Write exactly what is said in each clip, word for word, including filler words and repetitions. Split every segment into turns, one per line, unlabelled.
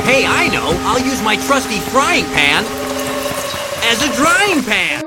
Hey, I know. I'll use my trusty frying pan as a drying pan.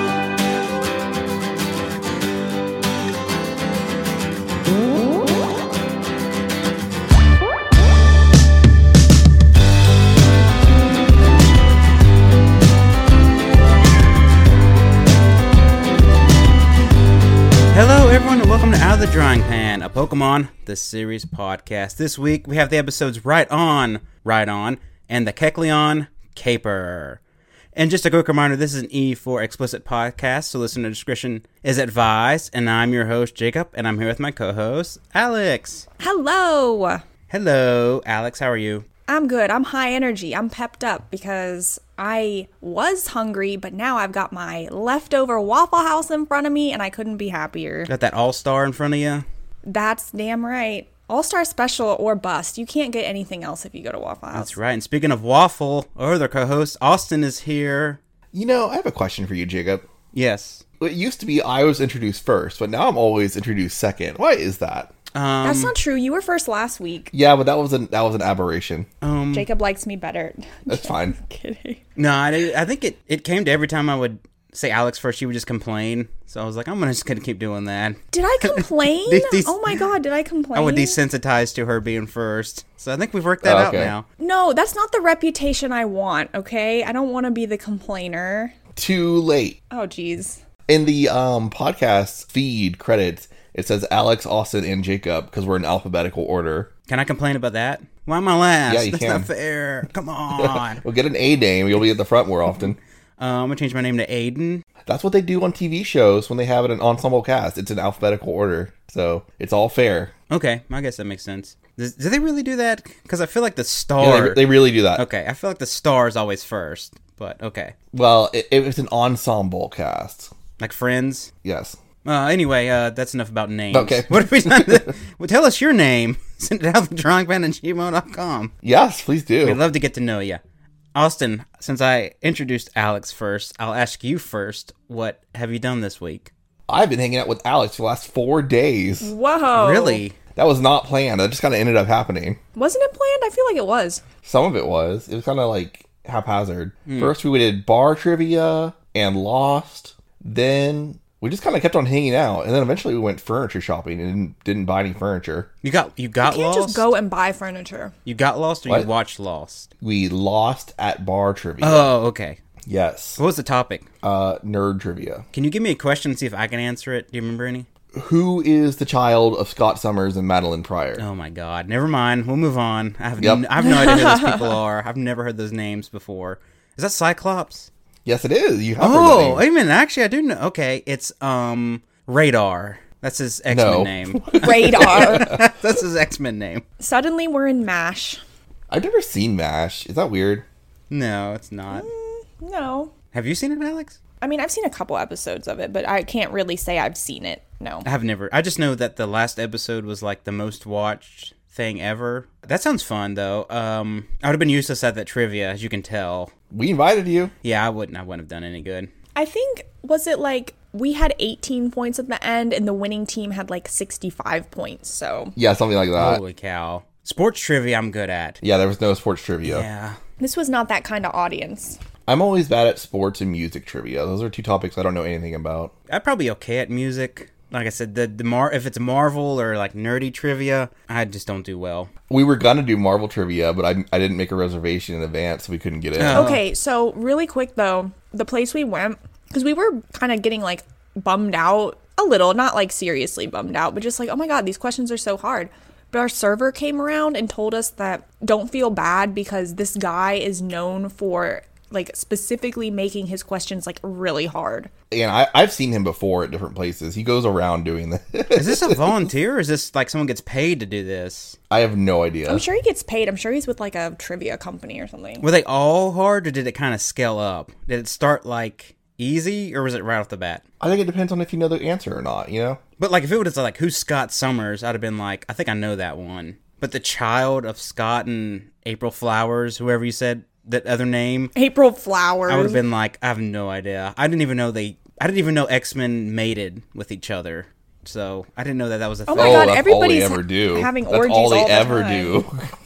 Hello, everyone, and welcome to Out of the Drying Pan, a Pokemon The Series podcast. This week, we have the episodes Right On, Right On, and the Kecleon Caper. And just a quick reminder, this is an E for explicit podcast, so listener discretion is advised. And I'm your host, Jacob, and I'm here with my co-host, Alex.
Hello.
Hello, Alex, how are you?
I'm good. I'm high energy. I'm pepped up because I was hungry, but now I've got my leftover Waffle House in front of me, and I couldn't be happier.
Got that All-Star in front of you?
That's damn right. All-Star Special or bust. You can't get anything else if you go to Waffle House.
That's right. And speaking of waffle, our other co-host, Austin, is here.
You know, I have a question for you, Jacob.
Yes.
It used to be I was introduced first, but now I'm always introduced second. Why is that?
Um,
That's not true. You were first last week.
Yeah, but that was an that was an aberration.
um,
Jacob likes me better.
That's fine.
Kidding.
No, I, I think it, it came to every time I would say Alex first, she would just complain. So I was like, I'm gonna just gonna keep doing that.
Did I complain?
Des- des-
oh my god, did I complain?
I would desensitize to her being first. So I think we've worked that
Oh,
out
okay.
now.
No, that's not the reputation I want, okay? I don't want to be the complainer.
Too late.
Oh, jeez.
In the um podcast feed credits, it says Alex, Austin, and Jacob because we're in alphabetical order.
Can I complain about that? Why am I last?
Yeah, you
That's
can.
not fair. Come on.
We'll get an A name. You'll be at the front more often.
uh, I'm gonna change my name to Aiden.
That's what they do on T V shows when they have an ensemble cast. It's in alphabetical order, so it's all fair.
Okay, I guess that makes sense. Does, do they really do that? Because I feel like the
Yeah,
star.
they, they really do that.
Okay, I feel like the star is always first. But okay,
Well, it, it's an ensemble cast.
like Friends.
Yes.
Uh, anyway, uh, that's enough about names.
Okay.
What have we done? To, well, tell us your name. Send it out to drawingpan at gmail dot com.
Yes, please do.
We'd love to get to know you. Austin, since I introduced Alex first, I'll ask you first. What have you done this week?
I've been hanging out with Alex for the last four days.
Whoa.
Really?
That was not planned. That just kind of ended up happening.
Wasn't it planned? I feel like it was.
Some of it was. It was kind of like haphazard.
Hmm.
First, we did bar trivia and Lost. Then we just kind of kept on hanging out. And then eventually we went furniture shopping and didn't, didn't buy any furniture.
You got you got
You can't
lost.
just go and buy furniture.
You got lost, or
What?
you watched Lost?
We lost at bar trivia.
Oh, okay.
Yes.
What was the topic?
Uh, nerd trivia.
Can you give me a question and see if I can answer it? Do you remember any?
Who is the child of Scott Summers and Madeline Pryor?
Oh my God! Never mind. We'll move on. I have
Yep.
n- I have no idea who those people are. I've never heard those names before. Is that Cyclops?
Yes, it is. You have heard
Oh,
that name.
wait a minute. Actually, I do know. Okay, it's um Radar. That's his X-Men
No.
name.
Radar.
That's his X-Men name.
Suddenly we're in MASH.
I've never seen MASH. Is that weird?
No, it's not.
No.
Have you seen it, Alex?
I mean, I've seen a couple episodes of it, but I can't really say I've seen it. No.
I have never. I just know that the last episode was like the most watched thing ever. That sounds fun, though. Um, I would have been useless at that trivia, as you can tell.
We invited you.
Yeah, I wouldn't. I wouldn't have done any good.
I think, was it like, we had eighteen points at the end, and the winning team had like sixty-five points, so.
Yeah, something like that.
Holy cow! Sports trivia, I'm good at.
Yeah, there was no sports trivia.
Yeah.
This was not that kind of audience.
I'm always bad at sports and music trivia. Those are two topics I don't know anything about.
I'd probably be okay at music. Like I said, the the Mar if it's Marvel or like nerdy trivia, I just don't do well.
We were gonna do Marvel trivia, but I I didn't make a reservation in advance, so we couldn't get in.
Oh.
Okay, so really quick though, the place we went, because we were kind of getting like bummed out a little, not like seriously bummed out, but just like, oh my God, these questions are so hard. But our server came around and told us that don't feel bad because this guy is known for like specifically making his questions like really hard.
And I, I've seen him before at different places. He goes around doing this.
Is this a volunteer or is this like someone gets paid to do this?
I have no idea.
I'm sure he gets paid. I'm sure he's with like a trivia company or something.
Were they all hard or did it kind of scale up? Did it start like easy or was it right off the bat?
I think it depends on if you know the answer or not, you know?
But like if it was like who's Scott Summers, I'd have been like, I think I know that one. But the child of Scott and April Flowers, whoever you said that other name,
April Flowers.
I would have been like, I have no idea. I didn't even know they. I didn't even know X-Men mated with each other. So I didn't know that that was a
Oh
thing.
my God,
that's
everybody's
all they ever do.
having
That's
orgies
all they
all the
ever
time.
do.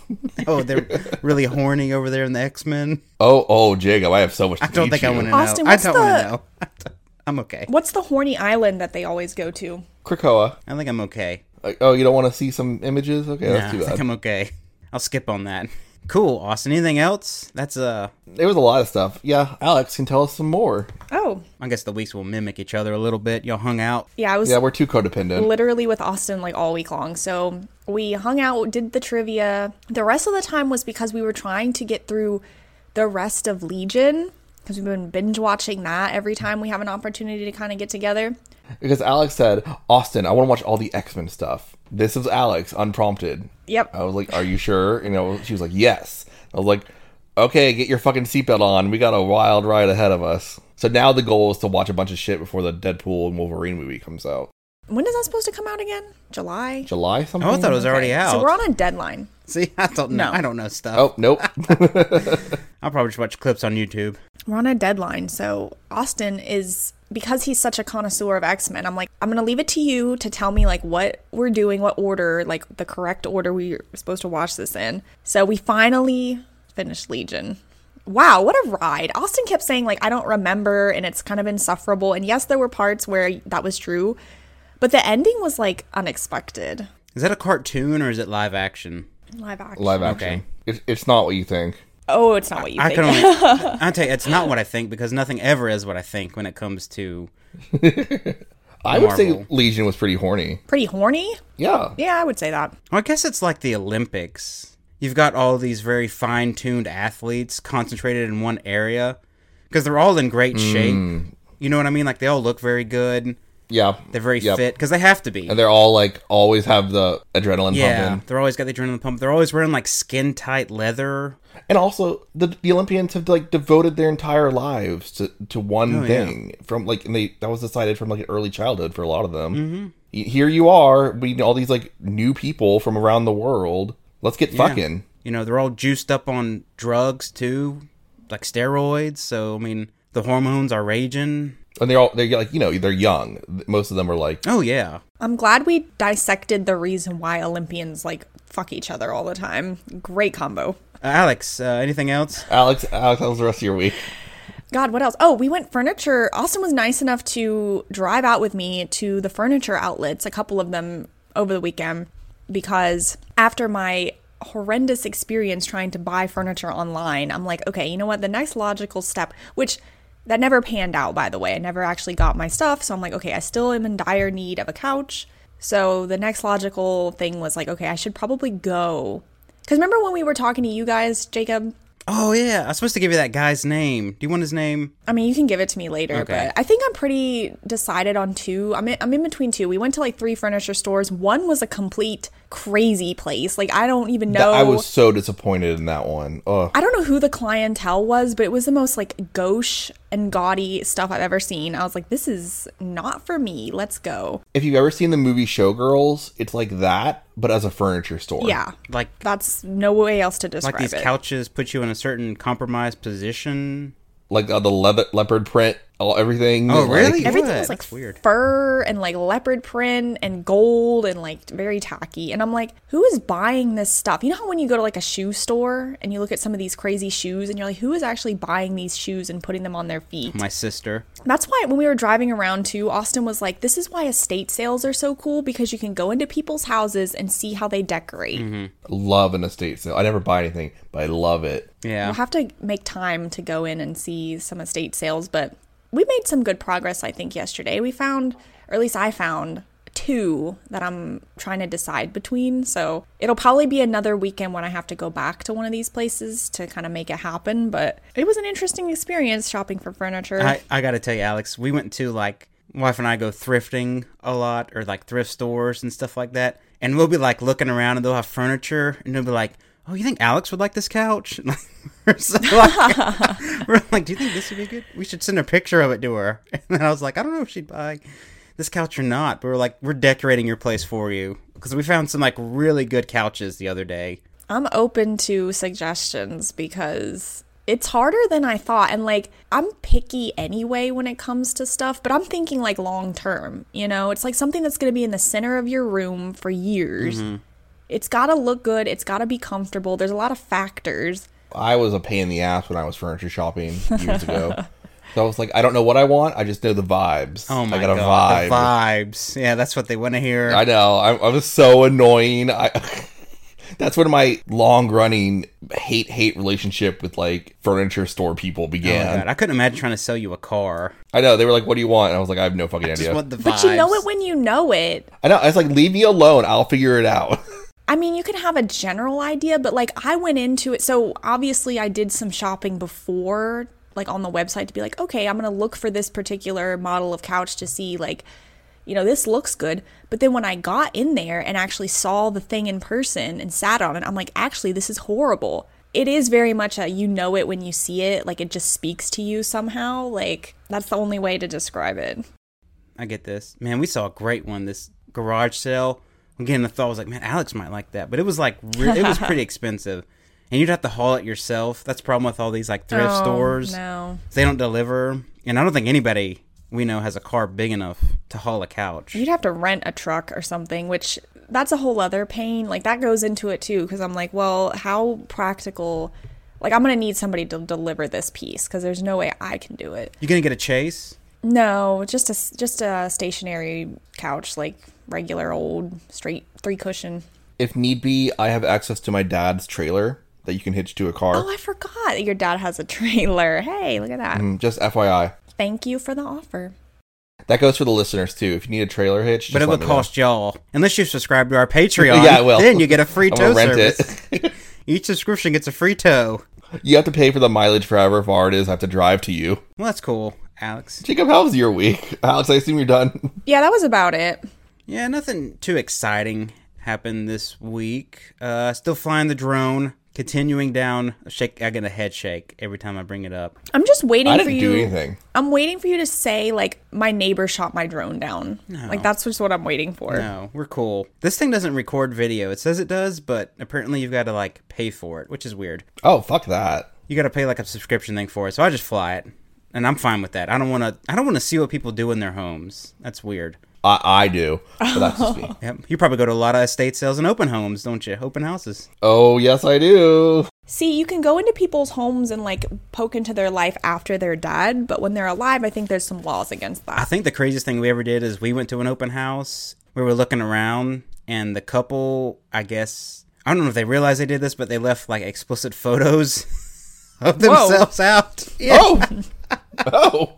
Oh, they're really horny over there in the X-Men.
Oh, oh, Jacob, I have so much to
I don't
teach
think I
you.
want to know.
Austin,
I
what's
don't want
the-
to know. I'm okay.
What's the horny island that they always go to?
Krakoa.
I think I'm okay.
Like, oh, you don't want to see some images? Okay,
Nah,
that's too
I think
bad.
I'm okay. I'll skip on that. Cool, Austin. Anything else? That's uh,
There was a lot of stuff. Yeah, Alex can tell us some more.
Oh,
I guess the weeks will mimic each other a little bit. Y'all hung out.
yeah, I was
Yeah, we're too codependent.
literally with Austin like all week long. So we hung out, did the trivia. The rest of the time was because we were trying to get through the rest of Legion, because we've been binge watching that every time we have an opportunity to kind of get together.
Because Alex said, Austin, I want to watch all the X-Men stuff. This is Alex, unprompted.
Yep.
I was like, are you sure? You know, she was like, yes. I was like, okay, get your fucking seatbelt on. We got a wild ride ahead of us. So now the goal is to watch a bunch of shit before the Deadpool and Wolverine movie comes out.
When is that supposed to come out again? July?
July something?
Oh, I thought it was already out.
So we're on a deadline.
See, I don't know.
No.
I don't know stuff.
Oh, nope.
I'll probably just watch clips on YouTube.
We're on a deadline. So Austin is, because he's such a connoisseur of X-Men, I'm like, I'm going to leave it to you to tell me like what we're doing, what order, like the correct order we're supposed to watch this in. So we finally finished Legion. Wow, what a ride. Austin kept saying like, I don't remember, and it's kind of insufferable. And yes, there were parts where that was true, but the ending was like unexpected.
Is that a cartoon or is it live action?
Live action.
Live action.
Okay.
It, it's not what you think.
Oh, it's not what you
I
think.
can only. I'll tell you, it's not what I think because nothing ever is what I think when it comes to.
I would say
Marvel.
Legion was pretty horny.
Pretty horny?
Yeah.
Yeah, I would say that.
Well, I guess it's like the Olympics. You've got all these very fine-tuned athletes concentrated in one area because they're all in great shape. You know what I mean? Like they all look very good.
Yeah.
They're very
Yep.
fit because they have to be.
And they're all like, always have the adrenaline
Yeah,
pumping.
they're always got the adrenaline pump. They're always wearing like skin-tight leather.
And also, the the Olympians have like devoted their entire lives to, to one
Oh, yeah.
thing. From like, and they that was decided from like early childhood for a lot of them. Mm-hmm. Here you are, meeting all these like new people from around the world. Let's get
Yeah.
fucking.
You know, they're all juiced up on drugs too, like steroids. So I mean, the hormones are raging.
And they're all they're like you know they're young. Most of them are like
Oh yeah.
I'm glad we dissected the reason why Olympians like fuck each other all the time. Great combo.
Uh, Alex, uh, anything else?
Alex. Alex, how was the rest of your week?
God, what else? Oh, we went furniture. Austin was nice enough to drive out with me to the furniture outlets, a couple of them over the weekend, because after my horrendous experience trying to buy furniture online, I'm like, okay, you know what? The next logical step, which that never panned out, by the way. I never actually got my stuff. So I'm like, okay, I still am in dire need of a couch. So the next logical thing was like, okay, I should probably go. Because remember when we were talking to you guys, Jacob?
Oh yeah, I was supposed to give you that guy's name. Do you want his name?
I mean, you can give it to me later,
Okay.
but I think I'm pretty decided on two. I'm in, I'm in between two. We went to like three furniture stores. One was a complete crazy place. Like, I don't even know.
I was so disappointed in that one. Ugh.
I don't know who the clientele was, but it was the most like gauche and gaudy stuff I've ever seen. I was like, this is not for me. Let's go.
If you've ever seen the movie Showgirls, it's like that, but as a furniture store.
Yeah.
Like,
That's no way else to describe
like these
it.
couches put you in a certain compromised position.
Like uh, the leather leopard print, all everything.
Oh,
like-
really?
Everything
What?
was like
That's weird.
fur and like leopard print and gold and like very tacky. And I'm like, who is buying this stuff? You know how when you go to like a shoe store and you look at some of these crazy shoes and you're like, who is actually buying these shoes and putting them on their feet?
My sister.
That's why when we were driving around too, Austin was like, this is why estate sales are so cool, because you can go into people's houses and see how they decorate.
Mm-hmm.
Love an estate sale. I never buy anything, but I love it.
Yeah.
We'll have to make time to go in and see some estate sales, but we made some good progress, I think, yesterday. We found, or at least I found, two that I'm trying to decide between. So it'll probably be another weekend when I have to go back to one of these places to kind of make it happen. But it was an interesting experience shopping for furniture.
I, I gotta tell you, Alex, we went to like, wife and I go thrifting a lot, or like thrift stores and stuff like that. And we'll be like looking around and they'll have furniture and they'll be like, oh, you think Alex would like this couch? we're, so like, we're like, do you think this would be good? We should send a picture of it to her. And then I was like, I don't know if she'd buy this couch or not. But we're like, we're decorating your place for you. Because we found some like really good couches the other day.
I'm open to suggestions because it's harder than I thought. And like, I'm picky anyway when it comes to stuff, but I'm thinking like long term, you know, it's like something that's going to be in the center of your room for years. It's got to look good. It's got to be comfortable. There's a lot of factors.
I was a pain in the ass when I was furniture shopping years ago. So I was like, I don't know what I want. I just know the vibes.
Oh my
I got a
god,
vibe.
the vibes. Yeah, that's what they want to hear.
I know. I, I was so annoying. I, that's when my long-running hate-hate relationship with like furniture store people
Oh my
began.
god, I couldn't imagine trying to sell you a car.
I know. They were like, "What do you want?" And I was like, "I have no fucking
I just
idea."
want the vibes.
But you know it when you know it.
I know. I was like, "Leave me alone. I'll figure it out."
I mean, you can have a general idea, but like I went into it. So obviously I did some shopping before, like on the website to be like, okay, I'm going to look for this particular model of couch to see like, you know, this looks good. But then when I got in there and actually saw the thing in person and sat on it, I'm like, actually, this is horrible. It is very much a, you know it when you see it. Like it just speaks to you somehow. Like that's the only way to describe it.
I get this. Man, we saw a great one, this garage sale. Again, the thought was like, man, Alex might like that. But it was like, re- it was pretty expensive. And you'd have to haul it yourself. That's the problem with all these like thrift
Oh,
stores.
no.
They don't deliver. And I don't think anybody we know has a car big enough to haul a couch.
You'd have to rent a truck or something, which that's a whole other pain. Like that goes into it too, because I'm like, well, how practical? Like I'm gonna need somebody to deliver this piece because there's no way I can do it.
You gonna get a Chase?
No, just a just a stationary couch, like regular old straight three cushion.
If need be, I have access to my dad's trailer that you can hitch to a car.
Oh, I forgot that your dad has a trailer. Hey, look at that.
Mm, just F Y I.
Thank you for the offer.
That goes for the listeners too. If you need a trailer hitch, just
But it
let
would
me know.
cost y'all. Unless you subscribe to our Patreon.
Yeah, it will.
Then you get a free
I'm
tow
gonna rent
service.
it.
Each subscription gets a free tow.
You have to pay for the mileage forever. If far it is, I have to drive to you.
Well, that's cool, Alex.
Jacob, how was your week? Alex, I assume you're done.
Yeah, that was about it.
Yeah, nothing too exciting happened this week. Uh, still flying the drone. Continuing down, shake. I get a head shake every time I bring it up.
I'm just waiting
I
for
didn't
you.
do anything.
I'm waiting for you to say like my neighbor shot my drone down.
No.
Like that's just what I'm waiting for.
No, we're cool. This thing doesn't record video. It says it does, but apparently you've got to like pay for it, which is weird.
Oh, fuck that.
You got to pay like a subscription thing for it. So I just fly it, and I'm fine with that. I don't want to. I don't want to see what people do in their homes. That's weird.
I, I do, but that's just me.
Yep. You probably go to a lot of estate sales and open homes, don't you? Open houses.
Oh, yes, I do.
See, you can go into people's homes and like poke into their life after they're dead, but when they're alive, I think there's some laws against
I
that.
think the craziest thing we ever did is we went to an open house. We were looking around, and the couple, I guess, I don't know if they realized they did this, but they left like explicit photos of themselves out. Yeah.
Oh, oh,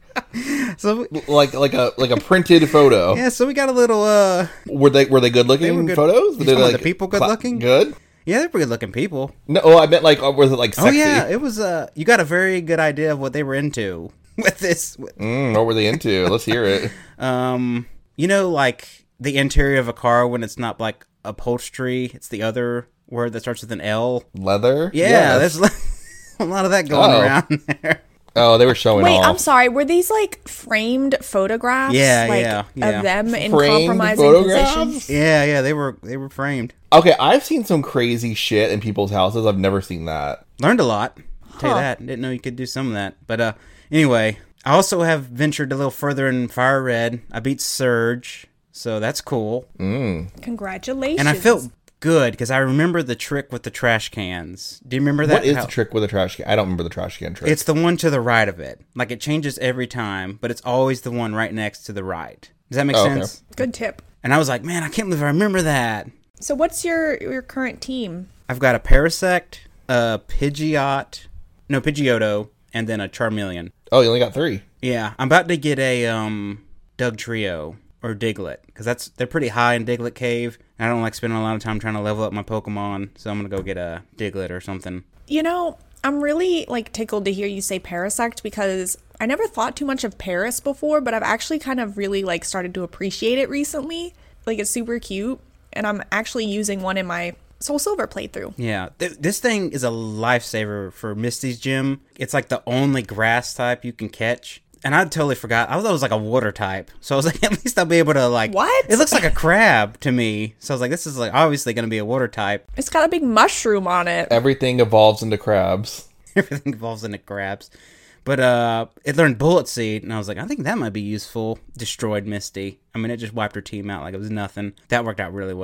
So
like like a like a printed photo.
yeah, so we got a little. uh
Were they were they good looking
They were good.
photos?
You
Were they,
talking about the people good
cla-
looking?
Good.
Yeah, they're pretty looking people.
No, oh, I meant like, uh, was it like sexy?
Oh yeah, it was. Uh, you got a very good idea of what they were into with this.
Mm, what were they into? Let's hear it.
Um, you know, like the interior of a car when it's not like upholstery. It's the other word that starts with an L.
Leather.
Yeah,
Yes.
there's like, a lot of that going
Oh.
around there.
Oh, they were showing
Wait,
off.
I'm sorry. Were these like framed photographs?
Yeah,
like,
yeah, yeah.
Of them in
Framed
compromising
photographs?
positions?
Yeah, yeah, they were they were framed.
Okay, I've seen some crazy shit in people's houses. I've never seen that.
Learned a lot. Tell you
Huh.
that. Didn't know you could do some of that. But uh, anyway, I also have ventured a little further in Fire Red. I beat Surge, so that's cool.
Congratulations.
And I felt good because I remember the trick with the trash cans. Do you remember that?
What is
How-
the trick with a trash can? I don't remember the trash can trick.
It's the one to the right of it. Like it changes every time, but it's always the one right next to the right. Does that make
Oh, okay.
sense?
Good tip.
And I was like, man, I can't believe I remember that.
So what's your your current team?
I've got a Parasect, a Pidgeot, no Pidgeotto, and then a Charmeleon.
oh, you only got three.
Yeah, I'm about to get a um Doug Trio or Diglett because that's they're pretty high in Diglett Cave. And I don't like spending a lot of time trying to level up my Pokemon, so I'm gonna go get a Diglett or something.
You know, I'm really like tickled to hear you say Parasect because I never thought too much of Paris before, but I've actually kind of really like started to appreciate it recently. Like it's super cute, and I'm actually using one in my Soul Silver playthrough.
Yeah, th- this thing is a lifesaver for Misty's gym. It's like the only grass type you can catch. And I totally forgot. I thought it was like a water type. So I was like, at least I'll be able to like...
What?
It looks like a crab to me. So I was like, this is like obviously going to be a water type.
It's got a big mushroom on it.
Everything evolves into crabs.
Everything evolves into crabs. But uh, it learned Bullet Seed. And I was like, I think that might be useful. Destroyed Misty. I mean, it just wiped her team out like it was nothing. That worked out really well.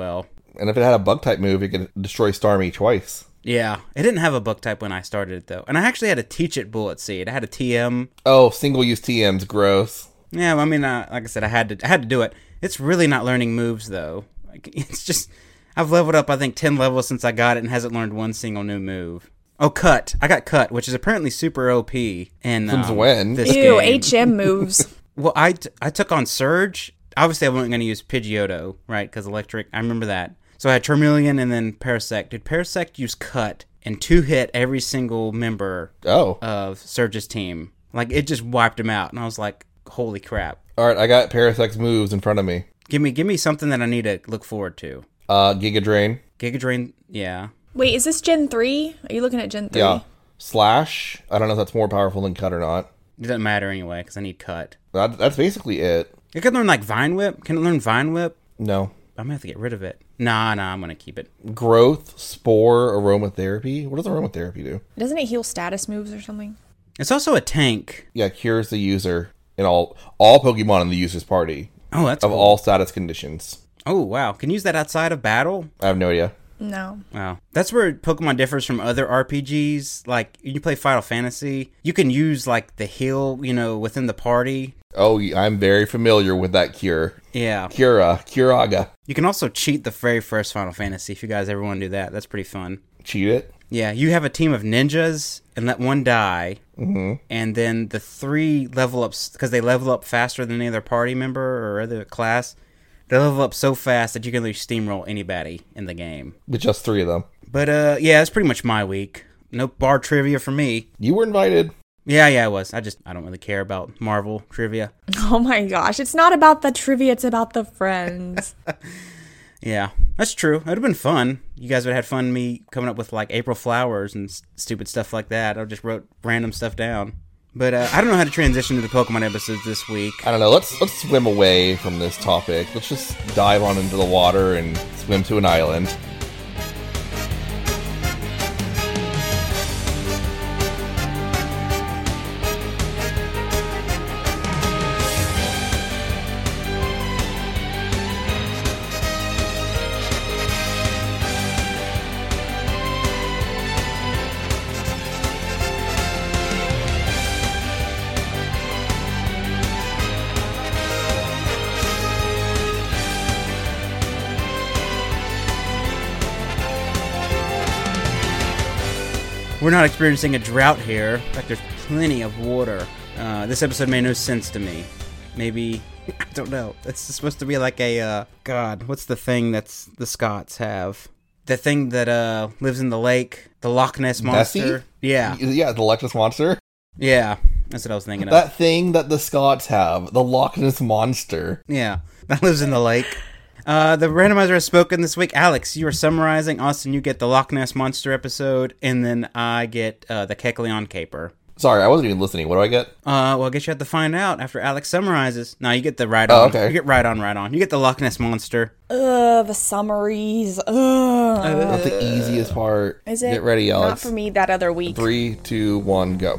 And if it had a bug type move, it could destroy Starmie twice.
Yeah, it didn't have a bug type when I started it, though. And I actually had to teach it Bullet Seed. I had a T M.
Oh, single-use T M's gross.
Yeah, well, I mean, uh, like I said, I had to I had to do it. It's really not learning moves, though. Like, it's just... I've leveled up, I think, ten levels since I got it and hasn't learned one single new move. Oh, Cut. I got Cut, which is apparently super O P. And,
Since
um,
when?
this
Ew,
game.
H M moves.
Well, I, t- I took on Surge. Obviously, I wasn't going to use Pidgeotto, right? Because electric. I remember that. So I had Charmeleon and then Parasect. Did Parasect use Cut and two-hit every single member
Oh.
of Surge's team? Like, it just wiped him out. And I was like, holy crap.
All right, I got Parasect's moves in front of me.
Give me give me something that I need to look forward to.
Uh, Giga Drain.
Giga Drain, yeah.
Wait, is this Gen three? Are you looking at Gen three?
Yeah. Slash. I don't know if that's more powerful than Cut or not.
It doesn't matter anyway, because I need Cut.
That, that's basically it.
It can learn, like, Vine Whip. Can it learn Vine Whip?
No.
I'm going to have to get rid of it. Nah, nah, I'm going to keep it.
Growth, Spore, Aromatherapy. What does Aromatherapy do?
Doesn't it heal status moves or something?
It's also a tank.
Yeah, cures the user in all all Pokemon in the user's party
Oh, that's
of
cool.
all status conditions.
Oh, wow. Can you use that outside of battle?
I have no idea.
No.
Wow. That's where Pokemon differs from other R P Gs. Like, you play Final Fantasy, you can use, like, the heal, you know, within the party.
Oh, I'm very familiar with that cure.
Yeah.
Cura. Curaga.
You can also cheat the very first Final Fantasy if you guys ever want to do that. That's pretty fun.
Cheat it.
Yeah, you have a team of ninjas and let one die,
Mm-hmm.
and then the three level ups, because they level up faster than any other party member or other class, they level up so fast that you can really steamroll anybody in the game.
With just three of them.
But, uh, yeah, that's pretty much my week. No bar trivia for me.
You were invited.
Yeah, yeah, I was. I just, I don't really care about Marvel trivia.
Oh my gosh, it's not about the trivia, it's about the friends.
Yeah, that's true. It would have been fun. You guys would have had fun me coming up with, like, April flowers and s- stupid stuff like that. I just wrote random stuff down. But uh, I don't know how to transition to the Pokemon episodes this week.
I don't know. Let's let's swim away from this topic. Let's just dive on into the water and swim to an island.
We're not experiencing a drought here. In fact, there's plenty of water. Uh, this episode made no sense to me. Maybe, I don't know. It's supposed to be like a, uh, God, what's the thing that's the Scots have? The thing that uh lives in the lake, the Loch Ness Monster.
Nessie?
Yeah,
Yeah, the Loch Ness Monster.
yeah, that's what I was thinking of.
That thing that the Scots have, the Loch Ness Monster.
Yeah, that lives in the lake. Uh, the randomizer has spoken this week. Alex, you are summarizing. Austin, you get the Loch Ness Monster episode, and then I get uh, the Kecleon Caper.
Sorry, I wasn't even listening. What do I get?
Uh, well, I guess you have to find out after Alex summarizes. No, you get the right on.
Oh, okay.
You get right on, right on. You get the Loch Ness Monster.
Ugh, the summaries. Ugh.
That's the easiest part.
Is it?
Get ready,
Not
Alex.
for me that other week.
Three, two, one, go.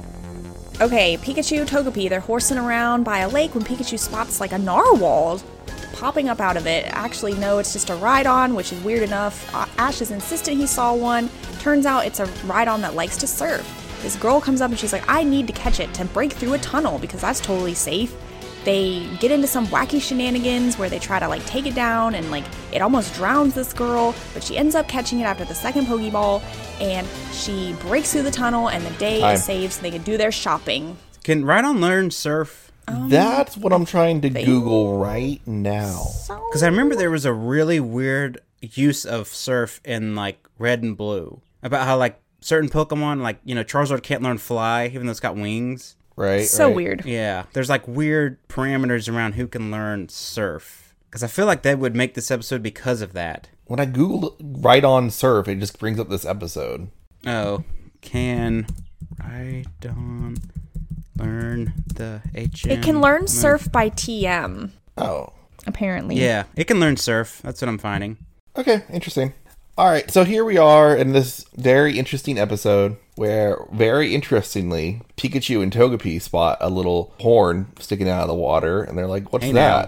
Okay, Pikachu, Togepi, they're horsing around by a lake when Pikachu spots like a narwhal popping up out of it. Actually, no, it's just a Rhydon, which is weird enough. Uh, Ash is insistent he saw one. Turns out it's a Rhydon that likes to surf. This girl comes up and she's like, I need to catch it to break through a tunnel because that's totally safe. They get into some wacky shenanigans where they try to like take it down and like it almost drowns this girl, but she ends up catching it after the second Pokeball and she breaks through the tunnel and the day
Time.
is saved so they can do their shopping.
Can Rhydon learn surf?
That's what I'm trying to Google right now.
So
Because I remember there was a really weird use of surf in like Red and Blue about how like certain Pokemon, like you know Charizard can't learn fly even though it's got wings.
Right?
so
right.
weird.
Yeah, there's like weird parameters around who can learn surf. Because I feel like that would make this episode because of that.
When I Googled right on surf, it just brings up this episode.
Oh, can Rhydon learn the H M?
It can learn
move?
surf by T M,
Oh.
apparently.
Yeah, it can learn surf. That's what I'm finding.
Okay, interesting. All right, so here we are in this very interesting episode where, very interestingly, Pikachu and Togepi spot a little horn sticking out of the water, and they're like, what's
Hey,
that?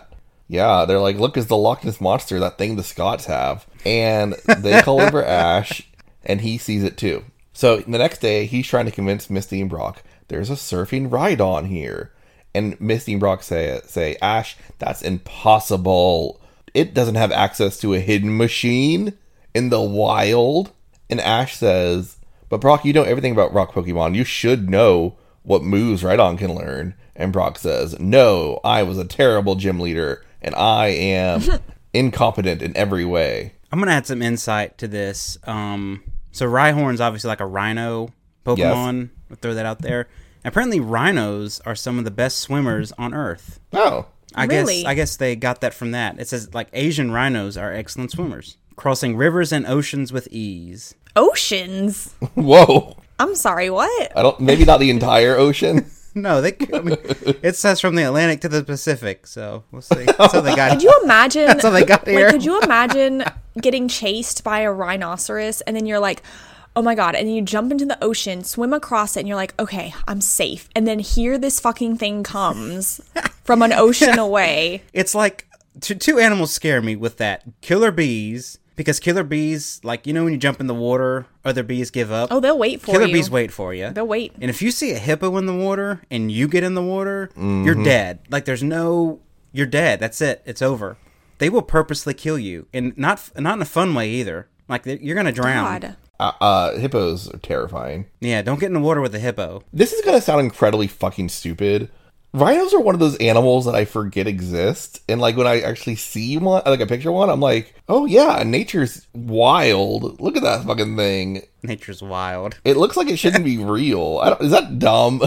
Yeah, they're like, look, it's the Loch Ness Monster, that thing the Scots have. And they call over Ash, and he sees it too. So the next day, he's trying to convince Misty and Brock, there's a surfing ride-on here. And Misty and Brock say, say, Ash, that's impossible. It doesn't have access to a hidden machine in the wild. And Ash says, but Brock, you know everything about rock Pokemon. You should know what moves Rhydon can learn. And Brock says, no, I was a terrible gym leader, and I am incompetent in every way.
I'm going to add some insight to this. Um, so Rhyhorn's obviously like a rhino Pokemon.
Yes.
We'll throw that out there. Apparently rhinos are some of the best swimmers on Earth.
Oh.
I
Really?
guess I guess they got that from that. It says like Asian rhinos are excellent swimmers, crossing rivers and oceans with ease.
Oceans?
Whoa.
I'm sorry, what?
I don't, maybe not the entire ocean.
No, they. I mean, it says from the Atlantic to the Pacific, so we'll see. So they got.
Could you imagine?
That's how they got here.
Like, could you imagine getting chased by a rhinoceros and then you're like, oh my god, and then you jump into the ocean, swim across it, and you're like, okay, I'm safe. And then here this fucking thing comes from an ocean away.
It's like two, two animals scare me with that. Killer bees, because killer bees, like, you know when you jump in the water, other bees give up.
Oh, they'll wait for
Killer
you.
bees wait for you.
They'll wait.
And if you see a hippo in the water and you get in the water, you're dead. Like, there's no, you're dead. That's it. It's over. They will purposely kill you, and not not in a fun way either. Like, you're gonna drown.
God.
Uh, uh, hippos are terrifying.
Yeah, don't get in the water with a hippo.
This is going to sound incredibly fucking stupid. Rhinos are one of those animals that I forget exist. And, like, when I actually see one, like a picture of one, I'm like, oh, yeah, nature's wild. Look at that fucking thing.
Nature's wild.
It looks like it shouldn't be real. I don't, is that dumb?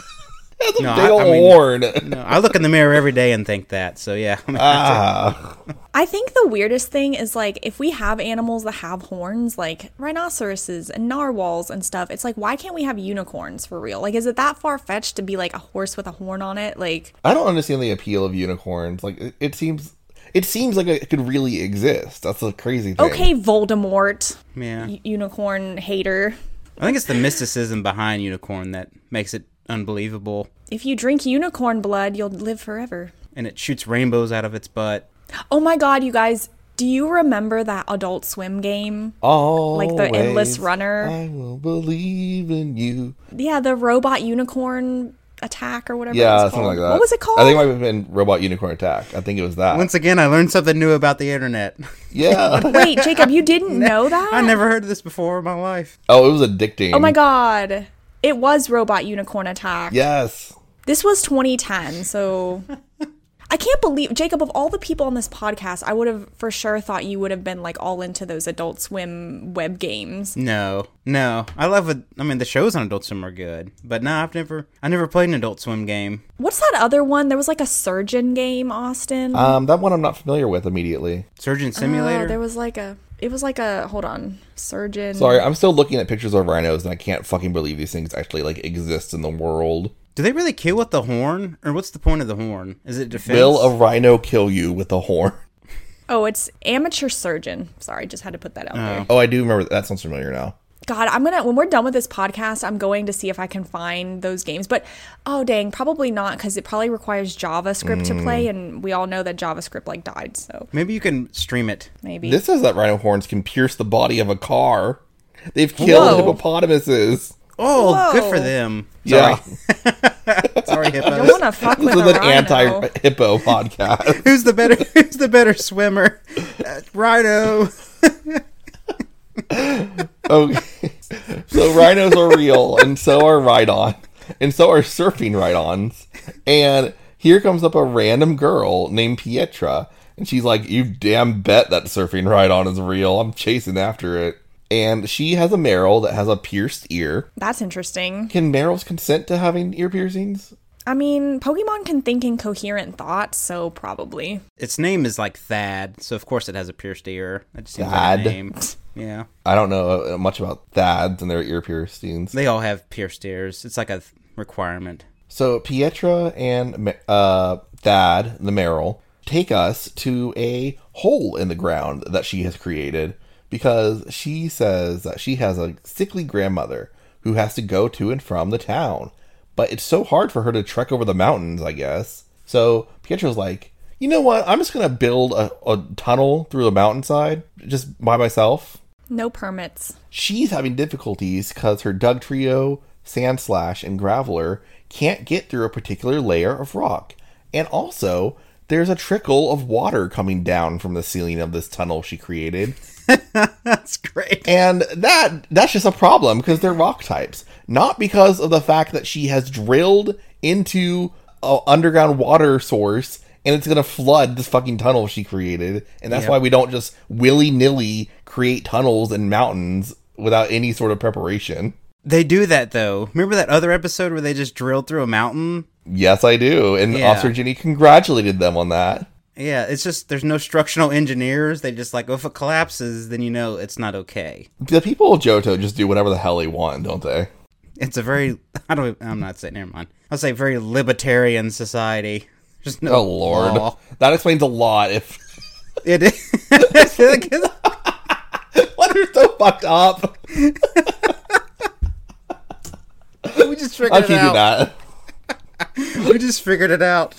It has a
No,
big
I-
old
I mean-
horn.
No, I look in the mirror every day and think that. So yeah. I mean, that's
Ah.
I think the weirdest thing is, like, if we have animals that have horns, like rhinoceroses and narwhals and stuff, it's like, why can't we have unicorns for real? Like, is it that far-fetched to be like a horse with a horn on it? Like,
I don't understand the appeal of unicorns. Like, it, it seems... It seems like it could really exist. That's the crazy thing.
okay, Voldemort,
yeah.
u- unicorn hater.
I think it's the mysticism behind unicorn that makes it unbelievable.
If you drink unicorn blood, you'll live forever.
And it shoots rainbows out of its butt.
Oh my god, you guys, do you remember that Adult Swim game?
Always,
Like the Endless Runner?
I will believe in you.
Yeah, the robot unicorn attack or whatever
Yeah,
it's
something
called.
like that.
What was it called?
I think it might have been Robot Unicorn Attack. I think it was that.
Once again, I learned something new about the internet.
Yeah.
Wait, Jacob, you didn't know that?
I never heard of this before in my life.
Oh, it was addicting.
Oh my god. It was Robot Unicorn Attack.
Yes.
This was twenty ten, so I can't believe, Jacob, of all the people on this podcast, I would have for sure thought you would have been like all into those Adult Swim web games.
No, no. I love it. I mean, the shows on Adult Swim are good, but no, I've never, I never played an Adult Swim game.
What's that other one? There was like a surgeon game, Austin.
Um, that one I'm not familiar with immediately.
Surgeon Simulator.
Oh, there was like a, it was like a, hold on, surgeon.
Sorry, I'm still looking at pictures of rhinos, and I can't fucking believe these things actually like exist in the world.
Do they really kill with the horn, or what's the point of the horn? Is it defense?
Will a rhino kill you with a horn?
Oh, it's amateur surgeon. Sorry, just had to put that out there.
Oh, I do remember that. That sounds familiar now.
God, I'm gonna, when we're done with this podcast, I'm going to see if I can find those games. But, oh dang, probably not, because it probably requires JavaScript to play, and we all know that JavaScript, like, died, so
Maybe you can stream it.
maybe.
This says that rhino horns can pierce the body of a car. They've killed
Whoa.
hippopotamuses.
Oh,
Whoa.
good for them.
Yeah.
Sorry,
Don't
hippos.
want to fuck
This
with
is
a
an
rhino.
anti-hippo podcast.
Who's the better? Who's the better swimmer? Uh, rhino.
Okay. So rhinos are real, and so are Rhydon. And so are surfing Rhydons. And here comes up a random girl named Pietra. And she's like, you damn bet that surfing Rhydon is real. I'm chasing after it. And she has a Meryl that has a pierced ear.
That's interesting.
Can Meryls consent to having ear piercings?
I mean, Pokemon can think in coherent thoughts, so probably.
Its name is like Thad, so of course it has a pierced ear. That just seems
Thad?
like a name. Yeah,
I don't know uh, much about Thads and their ear piercings.
they all have pierced ears. It's like a th- requirement.
So Pietra and uh, Thad, the Meryl, take us to a hole in the ground that she has created because she says that she has a sickly grandmother who has to go to and from the town. But it's so hard for her to trek over the mountains, I guess. So Pietra's like, you know what? I'm just going to build a, a tunnel through the mountainside just by myself.
No permits.
She's having difficulties because her Dugtrio, Sandslash, and Graveler can't get through a particular layer of rock. And also, there's a trickle of water coming down from the ceiling of this tunnel she created.
That's great.
And that that's just a problem because they're rock types. Not because of the fact that she has drilled into an underground water source and it's going to flood this fucking tunnel she created. And that's
Yep.
why we don't just willy-nilly create tunnels and mountains without any sort of preparation.
They do that, though. Remember that other episode where they just drilled through a mountain?
Yes, I do. And
Yeah.
Officer Ginny congratulated them on that.
Yeah, it's just, there's no structural engineers. They just like, oh, if it collapses, then you know it's not okay.
The people of Johto just do whatever the hell they want, don't they?
It's a very, I don't, I'm not saying, never mind. I'll say very libertarian society. There's no
Oh, Lord.
law.
That explains a lot. If
It is.
What are so fucked up?
We just figured
I'll
it
keep you
out.
that.
We just figured it out.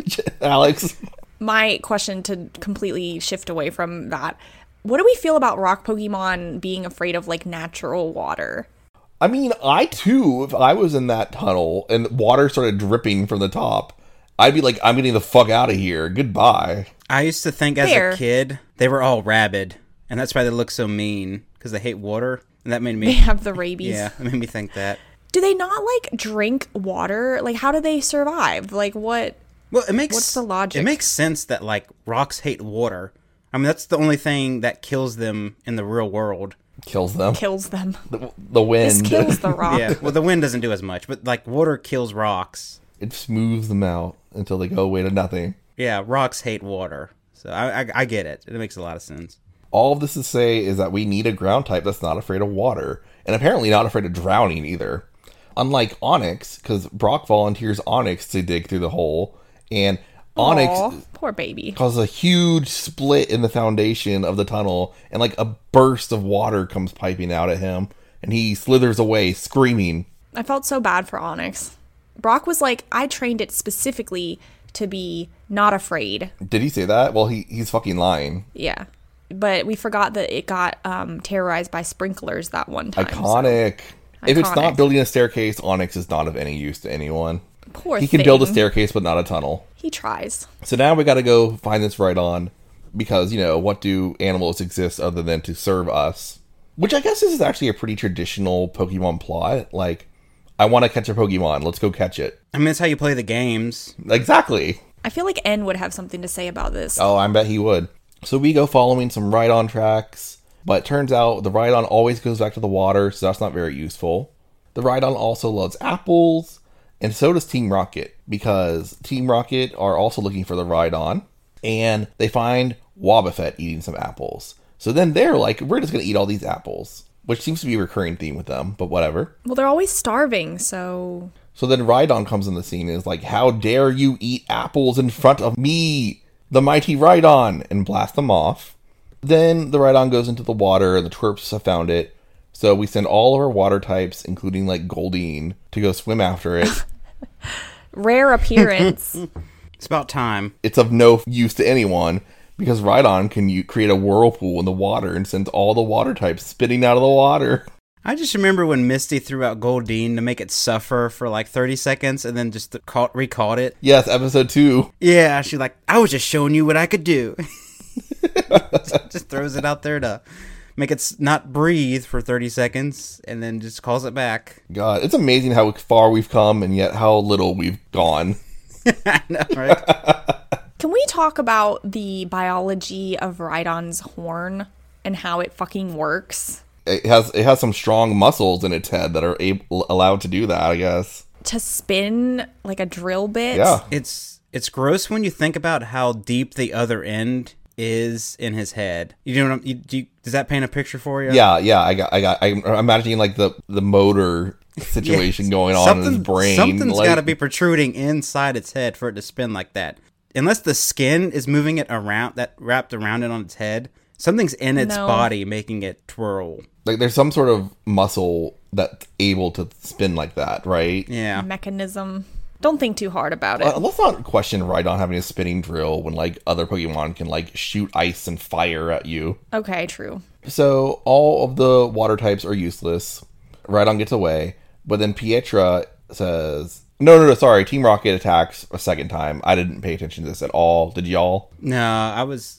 Alex.
My question to completely shift away from that. What do we feel about rock Pokemon being afraid of like natural water?
I mean, I too, if I was in that tunnel and water started dripping from the top, I'd be like, I'm getting the fuck out of here. Goodbye.
I used to think as
Fair.
a kid, they were all rabid. And that's why they look so mean. Because they hate water. And that made me...
They have the rabies.
Yeah, it made me think that.
Do they not like drink water? Like how do they survive? Like what?
Well, it makes...
What's the logic?
It makes sense that, like, rocks hate water. I mean, that's the only thing that kills them in the real world.
Kills them.
Kills them.
The, the wind.
This kills the rock.
Yeah, well, the wind doesn't do as much. But, like, water kills rocks.
It smooths them out until they go away to nothing.
Yeah, rocks hate water. So I, I, I get it. It makes a lot of sense.
All of this to say is that we need a ground type that's not afraid of water. And apparently not afraid of drowning either. Unlike Onyx, because Brock volunteers Onyx to dig through the hole. And Onyx
Aw, poor baby.
causes a huge split in the foundation of the tunnel. And like a burst of water comes piping out at him. And he slithers away screaming.
I felt so bad for Onyx. Brock was like, I trained it specifically to be not afraid.
Did he say that? Well, he he's fucking lying.
Yeah. But we forgot that it got um, terrorized by sprinklers that one time. so-
Iconic. If it's not
Iconic.
building a staircase, Onyx is not of any use to anyone.
Poor
He can
thing.
build a staircase, but not a tunnel.
He tries.
So now we got to go find this Rhydon, because, you know, what do animals exist other than to serve us? Which I guess this is actually a pretty traditional Pokemon plot. Like, I want to catch a Pokemon, let's go catch it.
I mean, that's how you play the games.
Exactly.
I feel like N would have something to say about this.
Oh, I bet he would. So we go following some Rhydon tracks, but it turns out the Rhydon always goes back to the water, so that's not very useful. The Rhydon also loves apples, and so does Team Rocket, because Team Rocket are also looking for the Rhydon, and they find Wobbuffet eating some apples. So then they're like, we're just going to eat all these apples, which seems to be a recurring theme with them, but whatever.
Well, they're always starving, so...
So then Rhydon comes in the scene and is like, how dare you eat apples in front of me, the mighty Rhydon, and blast them off. Then the Rhydon goes into the water, and the twerps have found it. So we send all of our water types, including like Goldeen, to go swim after it.
Rare appearance.
It's about time.
It's of no use to anyone, because Rhydon can u- create a whirlpool in the water and sends all the water types spitting out of the water.
I just remember when Misty threw out Goldeen to make it suffer for like thirty seconds and then just caught, recaught it.
Yes, episode two.
Yeah, she's like, I was just showing you what I could do. Just throws it out there to make it s- not breathe for thirty seconds and then just calls it back.
God, it's amazing how far we've come and yet how little we've gone.
I know, right?
Can we talk about the biology of Rhydon's horn and how it fucking works?
It has it has some strong muscles in its head that are able, allowed to do that, I guess.
To spin like a drill bit?
Yeah.
It's it's gross when you think about how deep the other end is in his head. You know what I'm, you, do you, does that paint a picture for you?
Yeah, yeah, I got I got I'm imagining like the the motor situation going on in his brain.
Something's
like,
got to be protruding inside its head for it to spin like that. Unless the skin is moving it around, that wrapped around it on its head, something's in its
No.
body making it twirl.
like there's some sort of muscle that's able to spin like that, right?
Yeah.
Mechanism. Don't think too hard about it.
Uh, let's not question Rhydon having a spinning drill when, like, other Pokemon can, like, shoot ice and fire at you.
Okay, true.
So, all of the water types are useless. Rhydon gets away. But then Pietra says... No, no, no, sorry. Team Rocket attacks a second time. I didn't pay attention to this at all. Did y'all?
No, I was...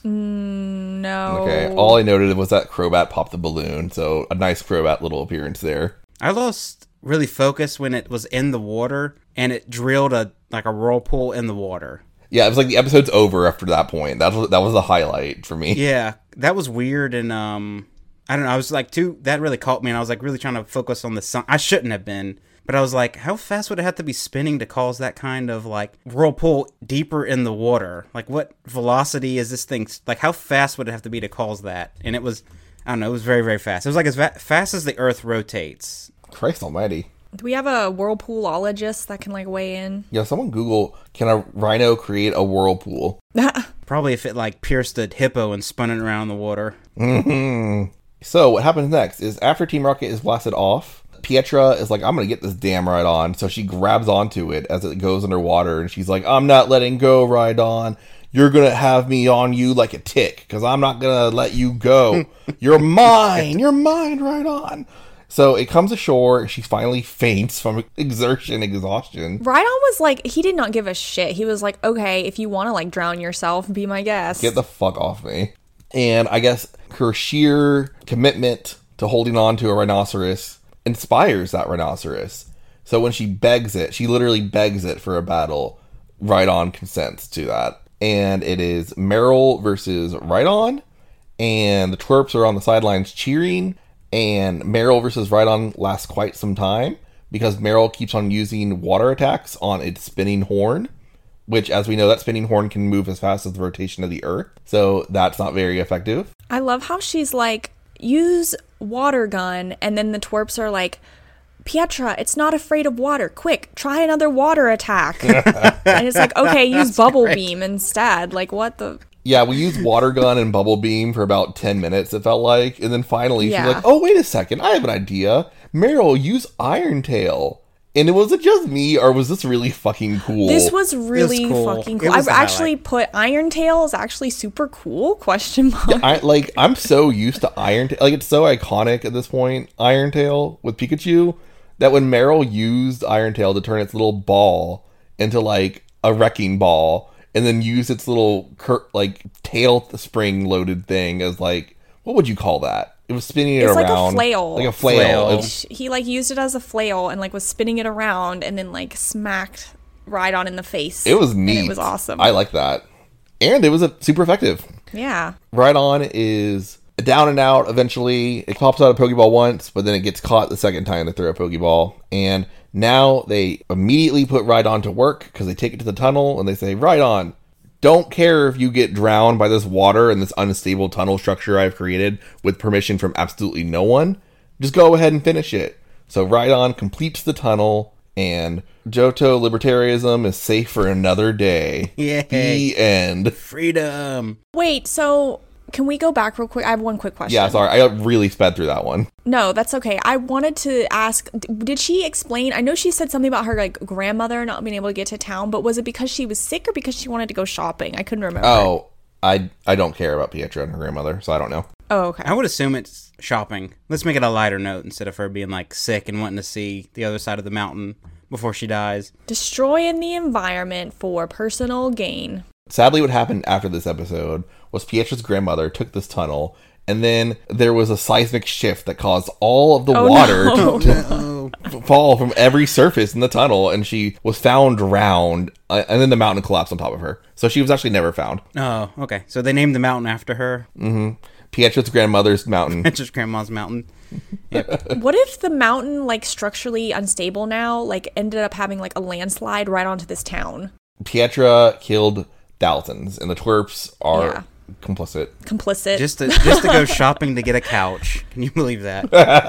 No.
Okay, all I noted was that Crobat popped the balloon. So, a nice Crobat little appearance there.
I lost really focus when it was in the water and it drilled a like a whirlpool in the water.
Yeah, it was like the episode's over after that point. That was, that was the highlight for me.
Yeah, that was weird. And um, I don't know. I was like, too... That really caught me. And I was like really trying to focus on the sun. I shouldn't have been. But I was like, how fast would it have to be spinning to cause that kind of, like, whirlpool deeper in the water? Like, what velocity is this thing? Like, how fast would it have to be to cause that? And it was, I don't know, it was very, very fast. It was like as va- fast as the Earth rotates.
Christ almighty.
Do we have a whirlpoolologist that can, like, weigh in?
Yeah, someone Google, can a rhino create a whirlpool?
Probably if it, like, pierced a hippo and spun it around the water.
Mm-hmm. So, what happens next is after Team Rocket is blasted off, Pietra is like, I'm going to get this damn Rhydon. So she grabs onto it as it goes underwater. And she's like, I'm not letting go, Rhydon. You're going to have me on you like a tick. Because I'm not going to let you go. You're mine. You're mine, Rhydon. So it comes ashore. And she finally faints from exertion, exhaustion.
Rhydon was like, he did not give a shit. He was like, okay, if you want to like drown yourself, be my guest.
Get the fuck off me. And I guess her sheer commitment to holding on to a rhinoceros inspires that rhinoceros. So when she begs it, she literally begs it for a battle, Rhydon consents to that. And it is Meryl versus Rhydon, and the twerps are on the sidelines cheering, and Meryl versus Rhydon lasts quite some time because Meryl keeps on using water attacks on its spinning horn, which, as we know, that spinning horn can move as fast as the rotation of the Earth, so that's not very effective.
I love how she's like, use water gun, and then the twerps are like, Pietra, it's not afraid of water. Quick, try another water attack. And it's like, okay, use bubble
great.
beam instead. Like, what the...
Yeah, we used water gun and bubble beam for about ten minutes, it felt like, and then finally
Yeah.
she's like, oh, wait a second, I have an idea. Meryl, use Iron Tail. And was it just me, or was this really fucking cool?
This was really
cool.
fucking
It
cool.
was
I
the
actually
highlight.
put Iron Tail is actually super cool, question mark.
I like I'm so used to Iron Tail, like it's so iconic at this point, Iron Tail with Pikachu, that when Meryl used Iron Tail to turn its little ball into like a wrecking ball, and then use its little cur- like tail spring loaded thing as like, what would you call that? It was spinning it
It's like a
around
flail.
like a flail.
Flail.
It was-
He like used it as a flail and like was spinning it around and then like smacked Rhydon in the face.
It was
And
neat.
it was awesome.
I like that. And it was a, super effective.
Yeah.
Rhydon is down and out eventually. It pops out a Pokeball once, but then it gets caught the second time they throw a Pokeball. And now they immediately put Rhydon to work because they take it to the tunnel and they say, Rhydon, don't care if you get drowned by this water and this unstable tunnel structure I've created with permission from absolutely no one. Just go ahead and finish it. So Rhydon completes the tunnel, and Johto Libertarianism is safe for another day.
Yay.
The end.
Freedom.
Wait, so can we go back real quick? I have one quick question.
Yeah, sorry. I really sped through that one.
No, that's okay. I wanted to ask, d- did she explain? I know she said something about her like grandmother not being able to get to town, but was it because she was sick or because she wanted to go shopping? I couldn't remember.
Oh, I I don't care about Pietra and her grandmother, so I don't know.
Oh, okay.
I would assume it's shopping. Let's make it a lighter note instead of her being like sick and wanting to see the other side of the mountain before she dies.
Destroying the environment for personal gain.
Sadly, what happened after this episode was Pietra's grandmother took this tunnel, and then there was a seismic shift that caused all of the
Oh,
water
no.
to, to f- fall from every surface in the tunnel, and she was found drowned, uh, and then the mountain collapsed on top of her. So she was actually never found.
Oh, okay. So they named the mountain after her.
Pietra's grandmother's mountain.
It's just Grandma's mountain. Yep.
What if the mountain, like structurally unstable now, like ended up having like a landslide right onto this town?
Pietra killed thousands, and the twerps are
Yeah.
complicit.
Complicit.
just to just to go shopping to get a couch. Can you believe that?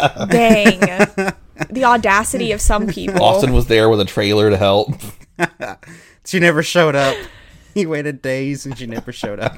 Dang. The audacity of some people.
Austin was there with a trailer to help.
She never showed up. He waited days and she never showed up.